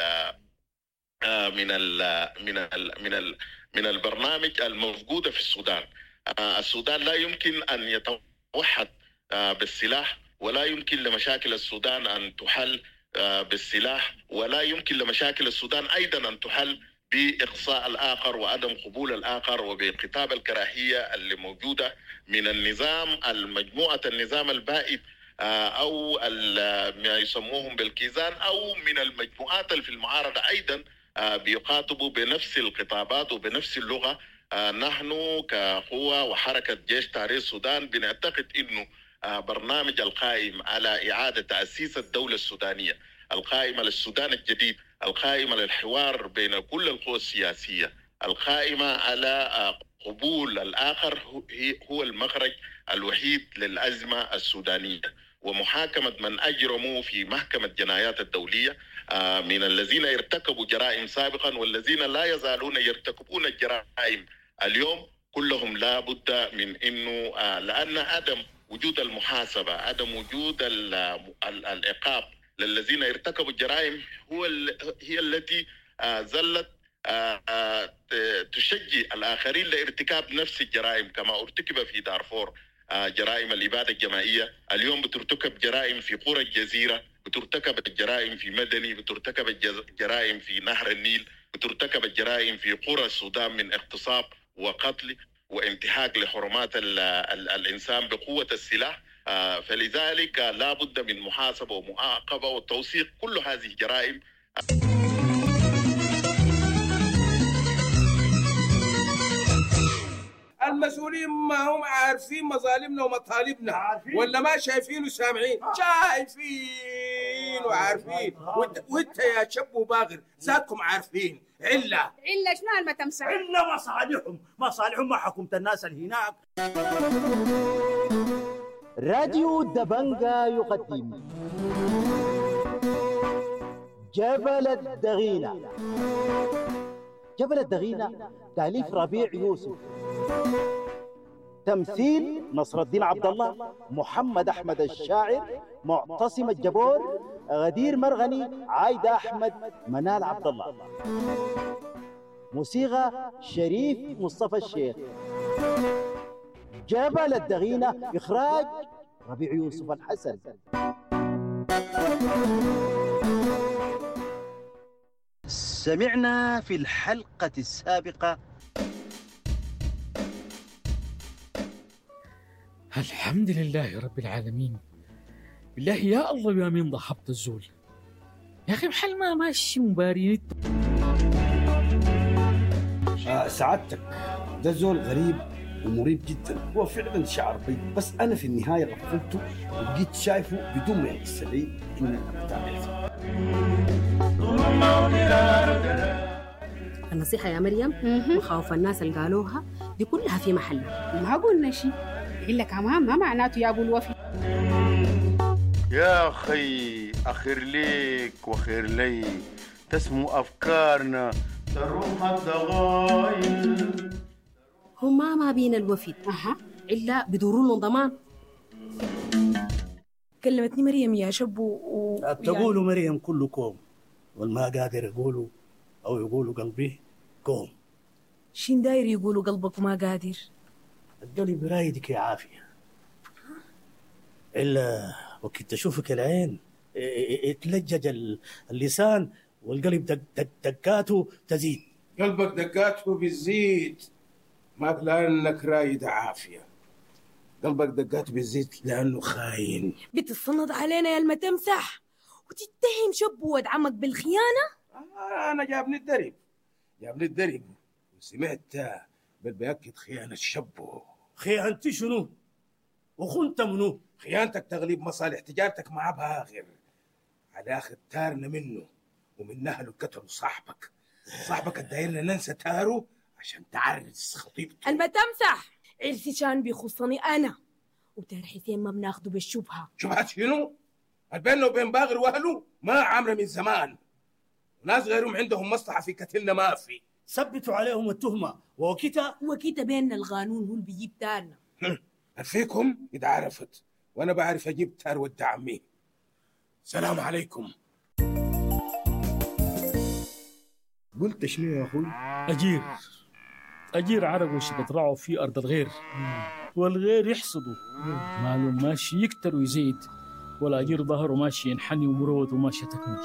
من البرنامج الموجودة في السودان. السودان لا يمكن أن يتوحد بالسلاح، ولا يمكن لمشاكل السودان أن تحل بالسلاح، ولا يمكن لمشاكل السودان أيضا أن تحل بإقصاء الآخر وعدم قبول الآخر وبخطاب الكراهية اللي موجودة من النظام المجموعة النظام البائد أو ما يسموهم بالكيزان، أو من المجموعات اللي في المعارضة أيضا بيخاطبوا بنفس الخطابات وبنفس اللغة. نحن كقوة وحركة جيش تحرير السودان بنعتقد إنه برنامج القائم على إعادة تأسيس الدولة السودانية، القائمة للسودان الجديد، القائمة للحوار بين كل القوى السياسية، القائمة على قبول الآخر هو المخرج الوحيد للأزمة السودانية، ومحاكمة من أجرموا في محكمة جنايات الدولية من الذين ارتكبوا جرائم سابقا والذين لا يزالون يرتكبون الجرائم اليوم. كلهم لا بد من إنه لأن عدم وجود المحاسبة، عدم وجود العقاب للذين ارتكبوا الجرائم هي التي زلت تشجع الآخرين لارتكاب نفس الجرائم كما ارتكب في دارفور جرائم الإبادة الجماعية. اليوم بترتكب جرائم في قرى الجزيرة، بترتكب الجرائم في مدني، بترتكب الجرائم في نهر النيل، بترتكب الجرائم في قرى السودان من اغتصاب وقتل وانتهاك لحرمات الإنسان بقوة السلاح. فلذلك لا بد من محاسبة ومعاقبة وتوثيق كل هذه الجرائم. المسؤولين ما هم عارفين مظالمنا ومطالبنا ولا ما شايفين وسامعين؟ شايفين وعارفين. وانت يا شب وباغر ذاتكم عارفين. علا شنو المتمسح؟ علا مصالحهم مع حكومة الناس اللي هناك. راديو دبنجا يقدم جبل الدغينة. جبل الدغينة تأليف ربيع يوسف، تمثيل نصر الدين عبد الله، محمد أحمد الشاعر، معتصم الجبور، غدير مرغني، عايدة أحمد، منال عبد الله. موسيقى شريف مصطفى الشيخ. جبل الدغينة إخراج ربيع يوسف الحسن. سمعنا في الحلقة السابقة الحمد لله رب العالمين. بالله يا الله يا مين ضحبت الزول يا أخي، بحال ما ماشي مبارين. سعادتك ده زول غريب ومريب جدا، هو فعلا شعر بيض، بس أنا في النهاية غفلته وبقيت شايفه بدون ما يحس لي إني بتابعته. النصيحة يا مريم، مخاوف الناس اللي قالوها دي كلها في محلها. ما قلنا شيء إلا كمان ما معناته يا أبو الوفي. يا أخي أخير ليك وخير لي، تسمو أفكارنا تروح الضغايل. هما ما بين الوفد إلا بدوروا لهم ضمان. كلمتني مريم يا شب تقولوا مريم كله كوم، والما قادر يقولوا أو يقولوا قلبي كوم. شين داير يقولوا قلبك ما قادر؟ القلب رايدك يا عافية، إلا وقت تشوفك العين يتلجج اللسان والقلب دقاته تزيد. قلبك دقاته بتزيد ما لأنك رايد عافية، قلبك دقاته بتزيد لأنه خاين. بتتصنط علينا يا المتمسح وتتهم شب وادعمك بالخيانة. أنا جابني الدرب وسمعت بل بيأكد خيانة شبه. خيانتي شنو؟ وخنت منو؟ خيانتك تغليب مصالح تجارتك مع باغر، على آخر تارنا منه ومن نهله قتلوا صاحبك الدايرنا ننسى تاره عشان تعرس خطيبته. المتمسح عرسي كان بيخصني أنا وتار حسين ما بناخده بالشبهة. شبهة شنو؟ بيننا وبين باغر وأهله ما عامرة من زمان، وناس غيرهم عندهم مصلحة في قتلنا ما في. ثبتوا عليهم التهمة وكيتا بيننا القانون هو اللي بيجيب تارنا. فيكم إذا عرفت وأنا بعرف أجيب تار ود عمي. سلام عليكم. قلت شنو يا أخوي؟ أجير عرق وش بترعوا في أرض الغير، والغير يحصدوا ماله ماشي يكتر ويزيد، ولا أجير ظهره ماشي ينحني ومروت وماشي تكمل.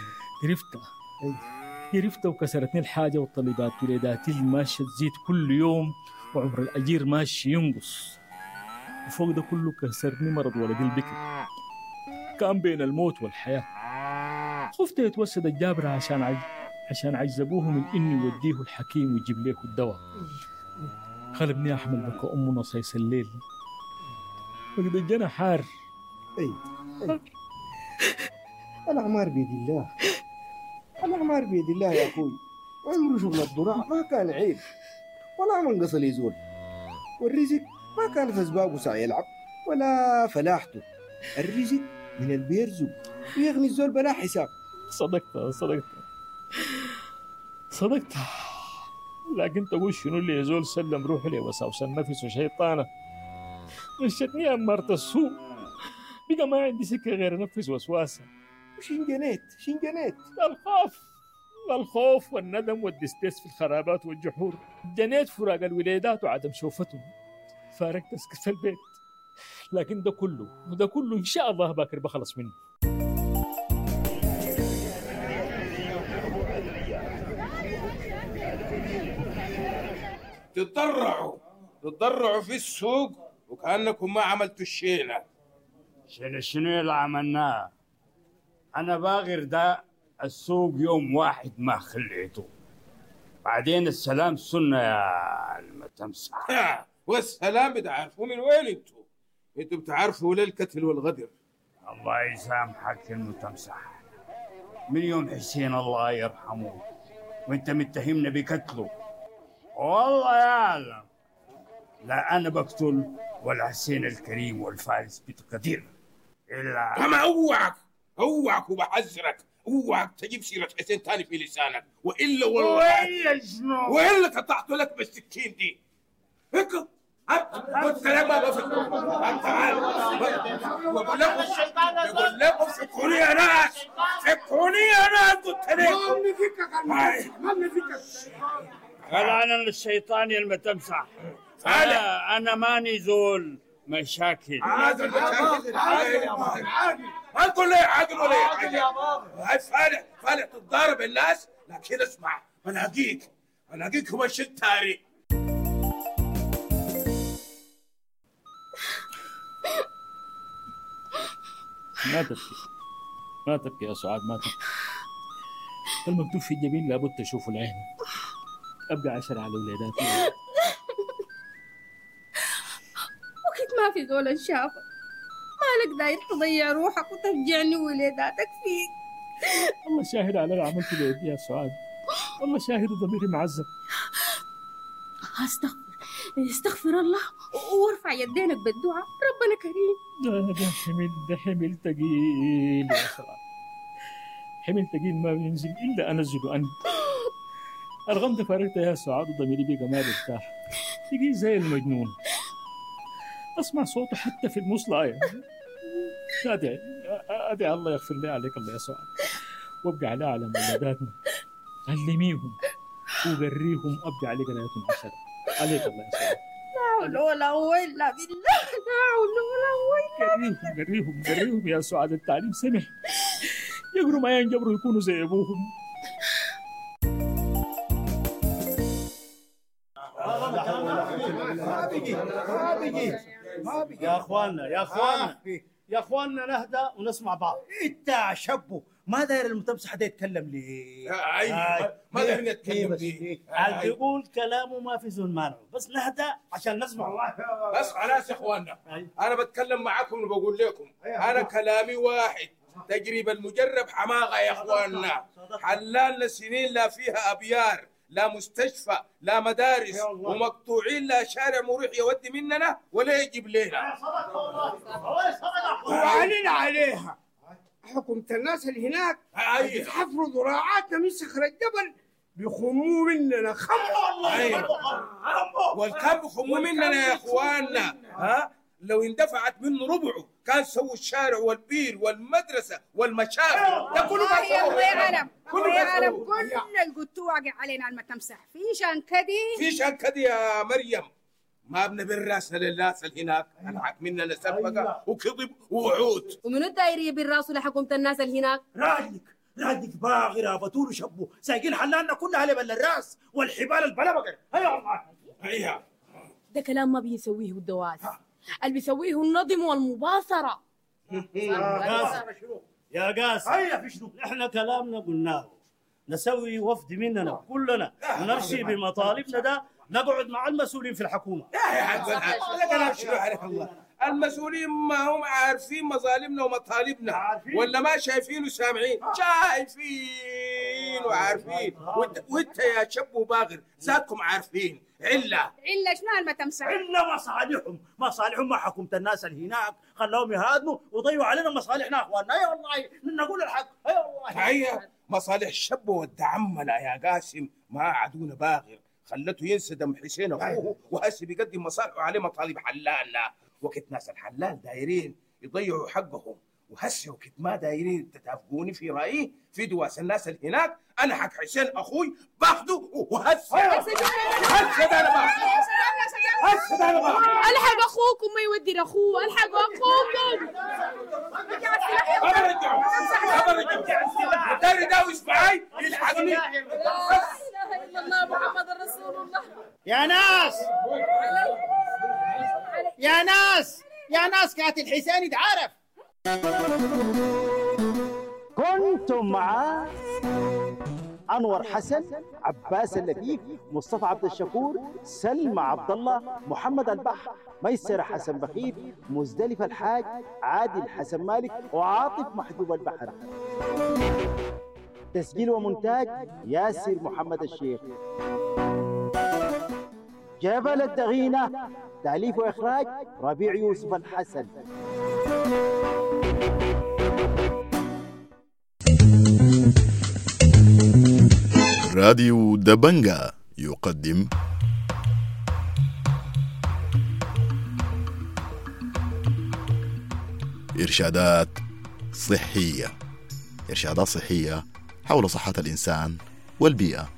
قرفت وكسرتني الحاجة، والطلبات وليداتي الماشية تزيد كل يوم، وعمر الأجير ماشي ينقص، وفوق ده كله كسرني مرض ولد البكر، كان بين الموت والحياة. خفت يتوسد الجابرة عشان عجزبوه من إني يوديه الحكيم ويجيب له الدواء. خلبني أحمل بك أم نصيص الليل، وقد الجنة حار. الأعمار بيد الله يا أخوي، عمره شغل الضراع ما كان عيب ولا منقص يزول، والرزق ما كانت أسبابه سعي يلعب ولا فلاحته. الرزق من اللي بيرزق ويغني الزول بلا حساب. صدقت، لكن تقول شنو اللي يزول سلم روحه لي وسوس النفس وشيطانه، مشتني أمارة السوء، بقى ما عندي سكة غير نفس وسواسة. وشين جنيت الخوف والندم والدستيس في الخرابات والجحور، جنيت فراق الوليدات وعدم شوفتهم، فارقت اسكت في البيت. لكن ده كله إن شاء الله باكر بخلص منه. تتضرعوا في السوق وكأنكم ما عملتوا الشيلة. شنو اللي عملناه؟ أنا باغر ده السوق يوم واحد ما خليته، بعدين السلام سنة يا المتمسح. والسلام بتعرفوا من وين انتوا بتعرفوا ليه القتل والغدر. الله يسامحك المتمسح، من يوم حسين الله يرحمه وانت متهمنا بقتله، والله يعلم لا أنا بقتل ولا حسين الكريم والفارس بتقدير إلا. أما أوعك وبحذرك، اوعك تجيب سيرة حسين تاني في لسانك، وإلا والله وإلا شنو؟ وإلا قطعت لك بالسكين دي. هيك الكلام ما بفكر. تعال بقول لكم فكوني يا ناس، فكوني يا ناس. قلت لكم ما بنفكك. فلعنا للشيطان يا المتمسح. أنا ماني زول مشاكل. ما تقول لي عاقل ولا حاجة. هاي فالح تتضارب الناس، لكن اسمع بلاقيك هو الشتاري. ما تبكي يا سعاد، ما تبكي. المكتوب في الجبين لابد تشوف العين. أبقى 10 على ولاداتي. وكيف ما في زول شافك؟ مالك داير تضيع روحك وترجعني ولاداتك فيك؟ الله شاهد على اللي عملته ليدي يا سعاد، الله شاهد وضميري معذب. استغفر الله وارفع يدينك بالدعاء، ربنا كريم. ده حمل تقيل يا سعاد، حمل تقيل ما ينزل إلا أنزله أنا. الغمضة فارقتها يا سعاد وضميري بقى ما برتاح، تقيل زي المجنون. أسمع صوته حتى في المصلاية. أدعي الله يغفر لي عليك الله يا سعاد، وابقى على أعلم ولاداتنا، علميهم وقريهم، أبقى عليك قرايتهم 10 عليك الله يا سعاد. لا حول ولا قوة إلا بالله، لا حول ولا قوة إلا بالله. قريهم يا سعاد، التعليم سمح، يقروا ما ينجبروا يكونوا زي أبوهم. يا اخواننا نهدى ونسمع بعض. انت شبو ما داير المتمسح ده يتكلم ليه؟ ما داير نتكلم ليه؟ اللي يقول كلامه ما في زول مانعه، بس نهدى عشان نسمع. بس خلاص يا اخواننا، انا بتكلم معاكم وبقول لكم انا كلامي واحد، تجربة المجرب حماقة يا اخواننا. حلالنا سنين لا فيها ابيار، لا مستشفى، لا مدارس، ومقطوعين لا شارع مريح يودي مننا ولا يجيب لنا. وعلينا عليها حكومة الناس اللي هناك بتحفروا ذراعاتنا من صخر الجبل، بيخموا مننا والكم بيخموا مننا يا اخواننا. لو اندفعت منه ربعه كان سووا الشارع والبير والمدرسة والمشافي. ده كله ما سووا. يا عالم كل القطوع واقع علينا المتمسح. في شان كدي يا مريم، ما بنبر راسنا للناس اللي هناك. الحق مننا سبقة وكذب ووعود. ومن الداير يبر راسه لحكومة الناس اللي هناك؟ راجلك باغرة بطول شبو سايقين حلالنا كلها لبل الراس والحبال البلا بقر. هيا والله هيا. ده كلام ما بيسويه الدواس، اللي بيسويه النظم والمباصرة. يا قاس هيا في شنو؟ احنا كلامنا قلناه، نسوي وفد مننا كلنا ونمشي بمطالبنا ده، نقعد مع المسؤولين في الحكومة. يا كلام شنو عليك الله؟ المسؤولين ما هم عارفين مظالمنا ومطالبنا ولا ما شايفين وسامعين؟ شايفين وعارفين. وانت يا شب وباغر ذاتكم عارفين. علة شنو المتمسح؟ علة مصالحهم مع حكومة الناس اللي هناك، خلوهم يهاجموا وضيعوا علينا مصالحنا اخواننا. يا والله نقول الحق. يا والله هي مصالح الشب والدعمنا يا قاسم ما عدونا باغر، خلته ينسى دم حسين اخوه وهسه بيقدم مصالحه عليه مطالب حلالنا. وقت ناس الحلال دايرين يضيعوا حقهم وهسه وقت ما دايرين تتفقوني في رايي في دواس الناس اللي هناك، انا حق حسين اخوي باخده وهسه ده انا الحق اخوكم ما يودي لاخوه، الحق اخوكم. ابرجعوا داري داوس معاي يلحقني. لا اله الا الله محمد رسول الله. يا ناس كانت الحسين يتعرف. كنتم مع أنور حسن، عباس اللطيف، مصطفى عبد الشكور، سلمى عبد الله، محمد البحر، ميسر حسن بخيت، مزدلف الحاج، عادل حسن مالك، وعاطف محجوب البحر. تسجيل ومونتاج ياسر محمد الشيخ. جبل الدغينة، تأليف وإخراج ربيع يوسف الحسن. راديو دبنجا يقدم إرشادات صحية حول صحة الإنسان والبيئة.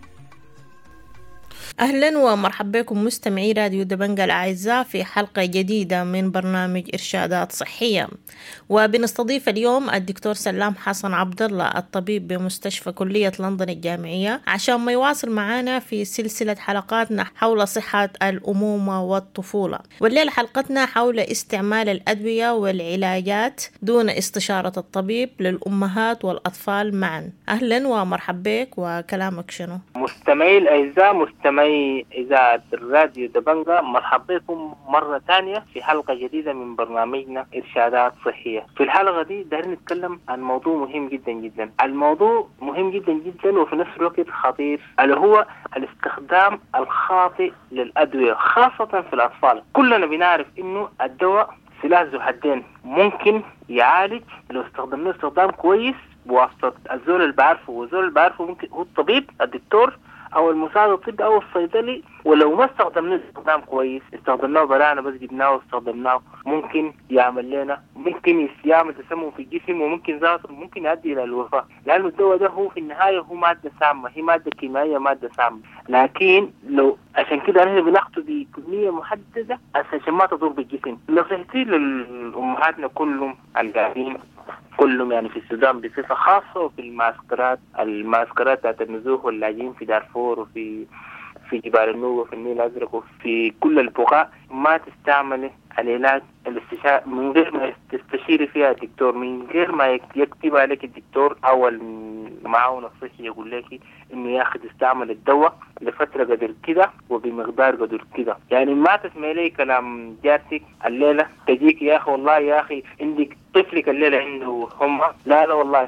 أهلا ومرحبا بكم مستمعي راديو دبنجا الأعزاء في حلقة جديدة من برنامج إرشادات صحية، وبنستضيف اليوم الدكتور سلام حسن عبد الله الطبيب بمستشفى كلية لندن الجامعية عشان ما يواصل معنا في سلسلة حلقاتنا حول صحة الأمومة والطفولة. والليلة حلقتنا حول استعمال الأدوية والعلاجات دون استشارة الطبيب للأمهات والأطفال معا. أهلا ومرحبا بك، وكلامك شنو؟ مستمعي الأعزاء، مستمعي إذاعة الراديو دبنجا، مرحبا بكم مرة ثانية في حلقة جديدة من برنامجنا إرشادات صحية. في الحلقة دي دايرين نتكلم عن موضوع مهم جدا جدا. الموضوع مهم جدا جدا وفي نفس الوقت خطير، اللي هو الاستخدام الخاطئ للأدوية خاصة في الأطفال. كلنا بنعرف إنه الدواء سلاح ذو حدين، ممكن يعالج لو استخدمناه استخدام كويس بواسطة الزول اللي بعرفه، والزول اللي بعرفه ممكن هو الطبيب، الدكتور أو المساعد الطبي أو الصيدلي. ولو ما استخدمناه استخدام كويس، استخدمناه برانا بس جبناه واستخدمناه، ممكن يعمل لنا، ممكن يعمل تسمم في الجسم، وممكن ذاته ممكن يؤدي إلى الوفاة، لأنه الدواء ده هو في النهاية هو مادة سامة، هي مادة كيميائية، مادة سامة. لكن لو عشان كده نحن بناخده بكمية محددة عشان ما تضر بالجسم. نصيحتي للأمهاتنا كلهم القاعدين كلهم يعني في السودان بصفة خاصة، وفي المعسكرات بتاعت النزوح واللاجئين في دارفور وفي جبال النوبة وفي النيل الأزرق وفي كل البقاع، ما تستعمل العلاج الاستشاري من غير ما تستشيري فيها الدكتور، من غير ما يكتب عليك الدكتور أو المعاون الصحي يقول لك إنه يا أخي تستعمل الدواء لفترة قدر كده وبمقدار قدر كده. يعني ما تسمع لي كلام جارتك الليلة تجيك يا أخي والله يا أخي عندك طفلك الليلة عنده حمى، لا والله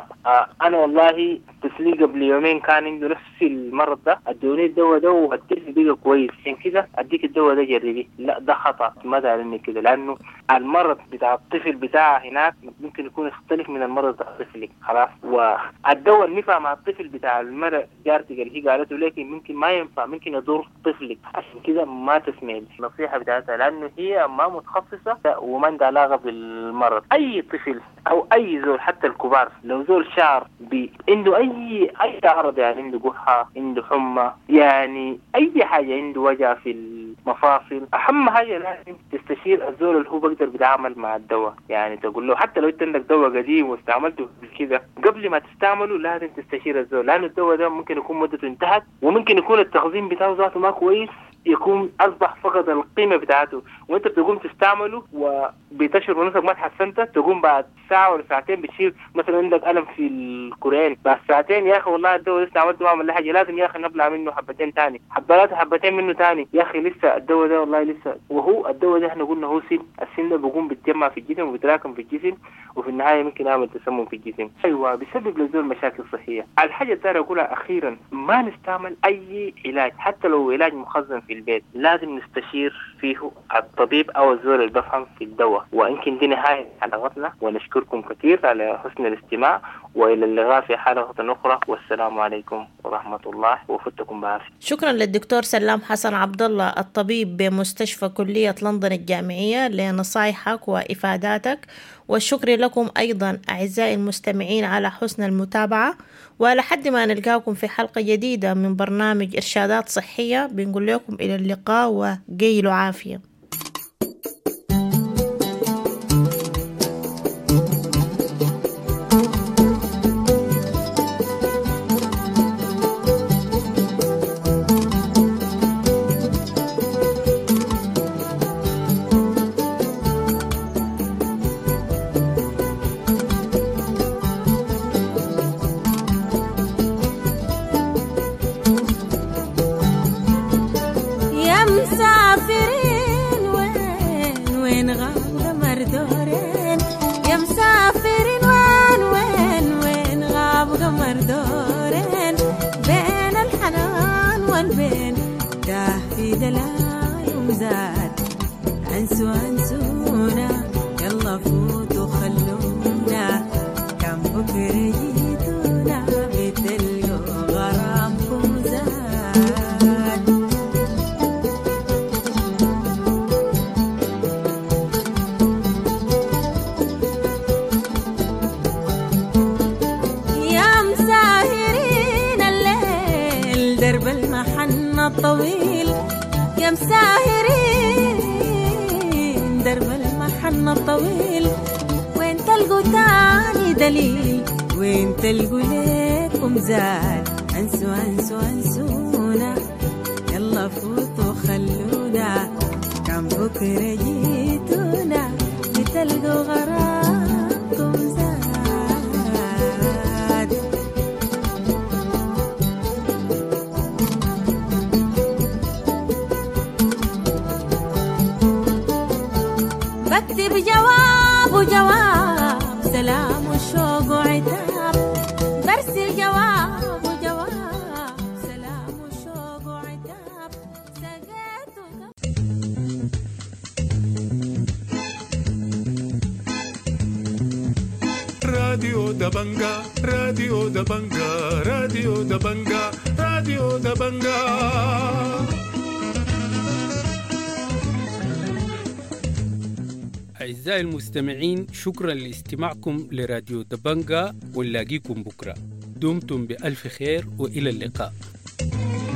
أنا والله طفلي قبل يومين كان عنده نفس المرض ده، ادوني الدواء ده والطفل بقى كويس، عشان كده اديك الدواء ده جربيه. لا ده خطأ، ما دار اني كده، لانه المرض بتاع الطفل بتاعه هناك ممكن يكون يختلف من المرض بتاع طفلك خلاص. والدواء اللي نفع مع الطفل بتاع المرة جارتك اللي هي قالته لكن ممكن ما ينفع، ممكن يضر طفلك، عشان كده ما تسمعي النصيحة بتاعتها، لانه هي ما متخصصة وما عندها علاقة بالمرض. اي طفل او اي زول حتى الكبار لو زول شعر عنده اي عرض، يعني عنده قحة، عنده حمى، يعني اي حاجة، عنده وجع في المفاصل، اهم حاجة لازم تستشير الزول اللي هو بقدر بيتعامل مع الدواء. يعني تقول له حتى لو انت عندك دواء قديم واستعملته كده، قبل ما تستعمله لازم تستشير الزول، لانه الدواء ده ممكن يكون مدته انتهت، وممكن يكون التخزين بتاعه ذاته ما كويس، يكون أصبح فقد القيمة بتاعته، وانت بتقوم تستعمله وبتشعر بنفسك ما تحسنت، تقوم بعد ساعة ولا ساعتين بتشيل مثلا عندك ألم في الكورين، بعد ساعتين يا أخي والله الدواء لسه عملته ما عمل حاجة، لازم يا أخي نبلع منه حبتين تاني، حبتين منه تاني، يا أخي لسه الدواء ده والله لسه. وهو الدواء ده احنا قلنا هو السن ده بيقوم بيتجمع في الجسم وبيتراكم في الجسم، وفي النهاية ممكن يعمل تسمم في الجسم، أيوة بيسبب للزول مشاكل صحية. الحاجة الثانية أقولها أخيرا، ما نستعمل أي علاج حتى لو علاج مخزن في البيت لازم نستشير فيه الطبيب أو الزول اللي بفهم في الدواء. ويمكن دي نهاية حلقتنا، ونشكركم كثير على حسن الاستماع، وإلى اللقاء في حلقة أخرى، والسلام عليكم ورحمة الله وفتكم بعافية. شكرا للدكتور سلام حسن عبد الله الطبيب بمستشفى كلية لندن الجامعية لنصائحك وإفاداتك، والشكر لكم أيضا أعزائي المستمعين على حسن المتابعة. ولحد ما نلقاكم في حلقة جديدة من برنامج إرشادات صحية بنقول لكم إلى اللقاء وقيلوا عافية. أنسونا يلا فوتوا خلونا، كم بكرة جيتونا بتلقوا غرامكم زاد. يا مساهرين الليل درب المحن الطويل، يا مساهرين درب المحن الطويل، وين تلقوا تاني دليل، وين تلقوا ليكم زاد. انسوا انسوا انسونا يلا فوتوا خلونا، كم بكرة جيتونا بتلقوا غرامكم زاد. بكتب جواب وجواب، سلام وشوق وعتاب، برسل جواب وجواب، سلام وشوق وعتاب، سقيت راديو دبنجا راديو دبنجا راديو دبنجا راديو دبنجا. أعزائي المستمعين، شكرا لاستماعكم لراديو دبنجا، ونلاقيكم بكرة. دمتم بألف خير وإلى اللقاء.